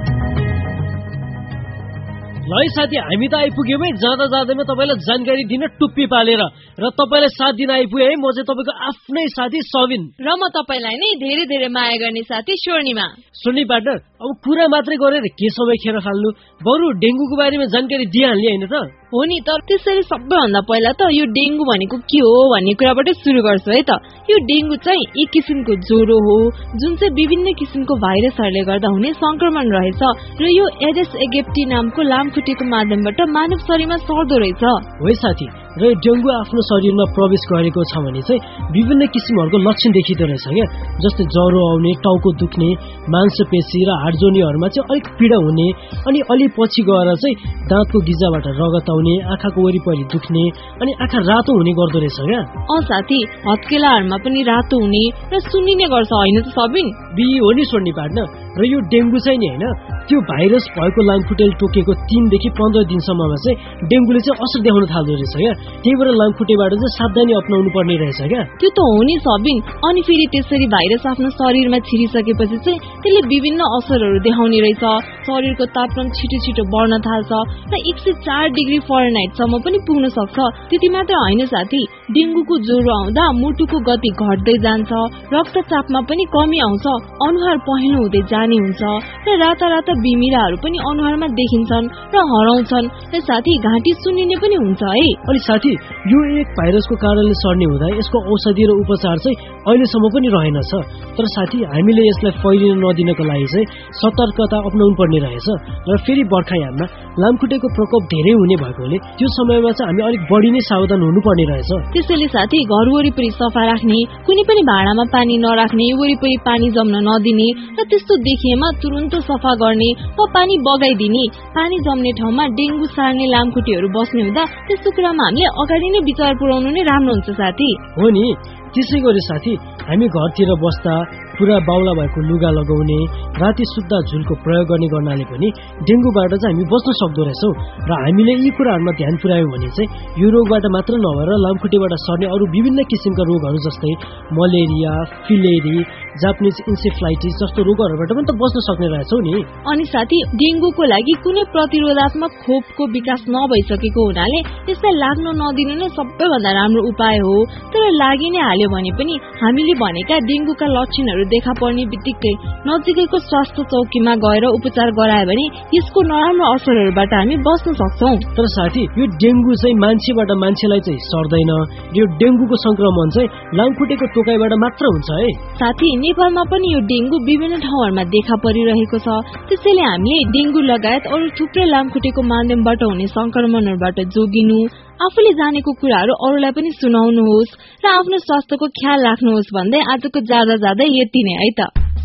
ल साथी हामी त आइपुग्यौँ है। जाँदा जाँदैमा तपाईलाई जानकारी दिन टुप्पी पालेर र तपाईलाई साथ दिन आइपुगे है। म चाहिँ तपाईको आफ्नै साथी सबिन र म तपाईलाई नै धेरै धेरै माया गर्ने साथी स्वर्णिमा। सोर्नी पार्टनर अब कुरा मात्रै गरेर के समय खेर फाल्नु, बरु डेङ्गुको बारेमा जानकारी दिइहाल्ने होइन त? हो नि, तर त्यसरी सबैभन्दा पहिला त यो डेङ्गु भनेको के हो भन्ने कुराबाट सुरु गर्छु है त। यो डेङ्गु चाहिँ एक किसिमको ज्वरो हो जुन चाहिँ विभिन्न किसिमको भाइरसहरूले गर्दा हुने संक्रमण रहेछ र यो एडेस एगिप्टी नामको लामखुट्टेको माध्यमबाट मानव शरीरमा सर्दो रहेछ। हो साथी, र डेङ्गु आफ्नो शरीरमा प्रवेश गरेको छ भने चाहिँ विभिन्न किसिमहरूको लक्षण देखिँदो रहेछ क्या। जस्तै ज्वरो आउने, टाउको दुख्ने, मांसपेशी र हाडजोनीहरूमा चाहिँ अलिक पीडा हुने, अनि अलि पछि गएर चाहिँ दाँतको गिजाबाट रगत आउने, आँखाको वरिपरि दुख्ने, अनि आँखा रातो हुने गर्दो रहेछ क्या। साथी हत्केलाहरूमा पनि रातो हुने र सुन्निने गर्छ होइन त सबिन? हो नि सोर्नी पार्टनर। र यो डेङ्गु चाहिँ नि होइन त्यो भाइरस भएको लामखुट्टेले टोकेको 3 देखि 15 दिनसम्ममा चाहिँ डेङ्गुले चाहिँ असर देखाउन थाल्दो रहेछ क्या। त्यही भएर लामखुट्टेबाट चाहिँ सावधानी अपनाउनु पर्ने रहेछ क्या। त्यो त हो नि सबिन। अनि फेरि त्यसरी भाइरस आफ्नो शरीरमा छिरिसकेपछि चाहिँ त्यसले विभिन्न असरहरू देखाउने रहेछ। शरीरको तापक्रम छिटो छिटो बढ्न थाल्छ र 104 डिग्री फरेनहाइटसम्म पनि पुग्न सक्छ। त्यति मात्र होइन साथी, डेङ्गुको ज्वरो आउँदा मुटुको गति घट्दै जान्छ, रक्तचापमा पनि कमी आउँछ, अनुहार पहेँलो हुँदै जाने हुन्छ र राता राता बिमिराहरू पनि अनुहारमा देखिन्छन् र हराउँछन् र साथी घाँटी सुन्निने पनि हुन्छ है। अनि साथी यो एक भाइरसको कारणले सर्ने हुँदा यसको औषधि र उपचार चाहिँ अहिलेसम्म पनि रहेनछ। तर साथी हामीले यसलाई फैलिन नदिनको लागि चाहिँ सतर्कता अपनाउनु पर्ने रहेछ। र फेरि बर्खायाममा लामखुट्टेको प्रकोप धेरै हुने भएकोले त्यो समयमा चाहिँ हामी अलिक बढी नै सावधान हुनुपर्ने रहेछ। त्यसैले साथी घर वरिपरि सफा राख्ने, कुनै पनि भाँडामा पानी नराख्ने, वरिपरि पानी जम्न नदिने र त्यस्तो देखिएमा तुरुन्त सफा गर्ने वा पानी बगाइदिने। पानी जम्ने ठाउँमा डेङ्गु सार्ने लामखुट्टेहरू बस्ने हुँदा त्यस्तो कुरामा हामीले अगाडि नै विचार पुर्याउनु नै राम्रो हुन्छ साथी। हो नि, त्यसै गरी साथी हामी घरतिर बस्दा पुरा बाउला भएको लुगा लगाउने, राति सुत्दा झुलको प्रयोग गर्ने गर्नाले पनि डेङ्गुबाट चाहिँ हामी बच्न सक्दो रहेछौँ। र हामीले यी कुराहरूमा ध्यान पुर्यायौँ भने चाहिँ यो रोगबाट मात्र नभएर लामखुट्टेबाट सर्ने अरू विभिन्न किसिमका रोगहरू जस्तै मलेरिया, फिलेरी, जापानिज इन्सेफ्लाइटिस जस्तो रोगहरूबाट पनि त बच्न सक्ने रहेछौँ नि। अनि साथी डेङ्गुको लागि कुनै प्रतिरोधात्मक खोपको विकास नभइसकेको हुनाले यसलाई लाग्न नदिनु नै सबैभन्दा राम्रो उपाय हो। तर लागि नै हाल्यो भने पनि हामीले भनेका डेङ्गुका लक्षणहरू देखा पर्ने बित्तिकै नजिकैको स्वास्थ्य चौकीमा गएर उपचार गरायो भने यसको नराम्रो असरहरूबाट हामी बच्न सक्छौँ। तर साथी यो डेङ्गु चाहिँ मान्छेबाट मान्छेलाई चाहिँ सर्दैन। यो डेङ्गुको संक्रमण चाहिँ लामखुट्टेको टोकाइबाट मात्र हुन्छ है। साथी नेपालमा पनि यो डेङ्गु विभिन्न ठाउँहरूमा देखा परिरहेको छ। त्यसैले हामीले डेङ्गु लगायत अरू थुप्रै लामखुट्टेको माध्यमबाट हुने संक्रमणहरूबाट जोगिनु, आफूले जानेको कुराहरू अरूलाई पनि सुनाउनुहोस् र आफ्नो स्वास्थ्यको ख्याल राख्नुहोस् भन्दै आजको जाँदा जाँदै यति नै है त।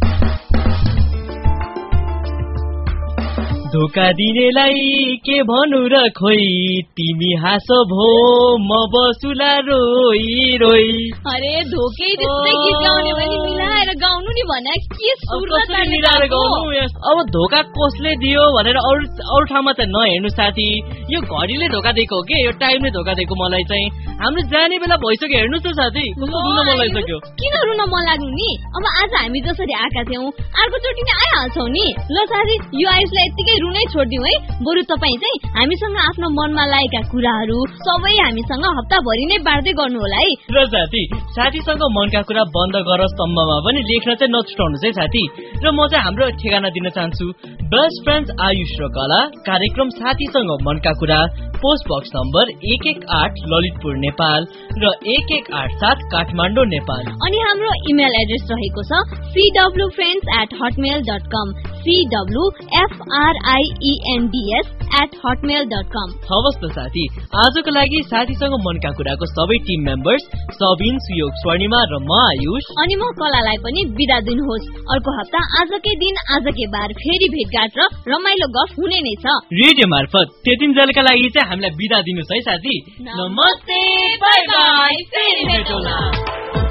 धोका दिनेलाई के भन्नु र खोइ, तिमी हाँसो भो म बसुला रोइ रोइ। अरे धोकै त्यस्तै गीत गाउने भने मिलाएर गाउनु नि भने के सुर मिलाएर गाउनु। अब धोका कसले दियो भनेर अरू ठाउँमा चाहिँ नहेर्नु साथी। यो घडीले धोका दिएको हो कि यो टाइमले धोका दिएको मलाई चाहिँ। हाम्रो जाने बेला भइसक्यो हेर्नु त साथी, कस्तो रुन मन लागिसक्यो। किन रुन मन लाग्नु नि? अब आज हामी जसरी आएका थियौँ अर्कोचोटि नै आइहाल्छौँ नि। ल साथी यो आयुषलाई यत्तिकै बिउ नै छोड्दिउँ है। बरु तपाईँ चाहिँ हामीसँग आफ्नो मनमा लागेका कुराहरू सबै हामीसँग हप्ताभरि नै बाँड्दै गर्नु होला है। र साथीसँग मनका कुरा बन्द गर स्तम्भमा पनि लेख्न चाहिँ नछुटाउनुहोस् है साथी। र म चाहिँ हाम्रो ठेगाना दिन चाहन्छु, बेस्ट फ्रेन्ड्स आयुष र कला, कार्यक्रम साथीसँग मनका कुरा, post box number 118 Lalitpur Nepal र 1187 काठमाडौँ नेपाल। अनि हाम्रो इमेल एड्रेस रहेको छ cwfriends@hotmail.com, cwfriends@hotmail.com। हवस् त साथी, आजको लागि साथीसँग मनका कुराको सबै टिम मेम्बर्स सबिन, सुयोग, स्वर्णिमा र म आयुष अनि म कलालाई पनि बिदा दिनुहोस्। अर्को हप्ता आजकै दिन आजकै बार फेरि भेटघाट र रमाइलो गफ हुने नै छ रेडियो मार्फत। त्यतिन्जेलका लागि चाहिँ हामीलाई बिदा दिनुहोस् है साथी। नमस्ते, बाई बाई, फेरि भेटौँला।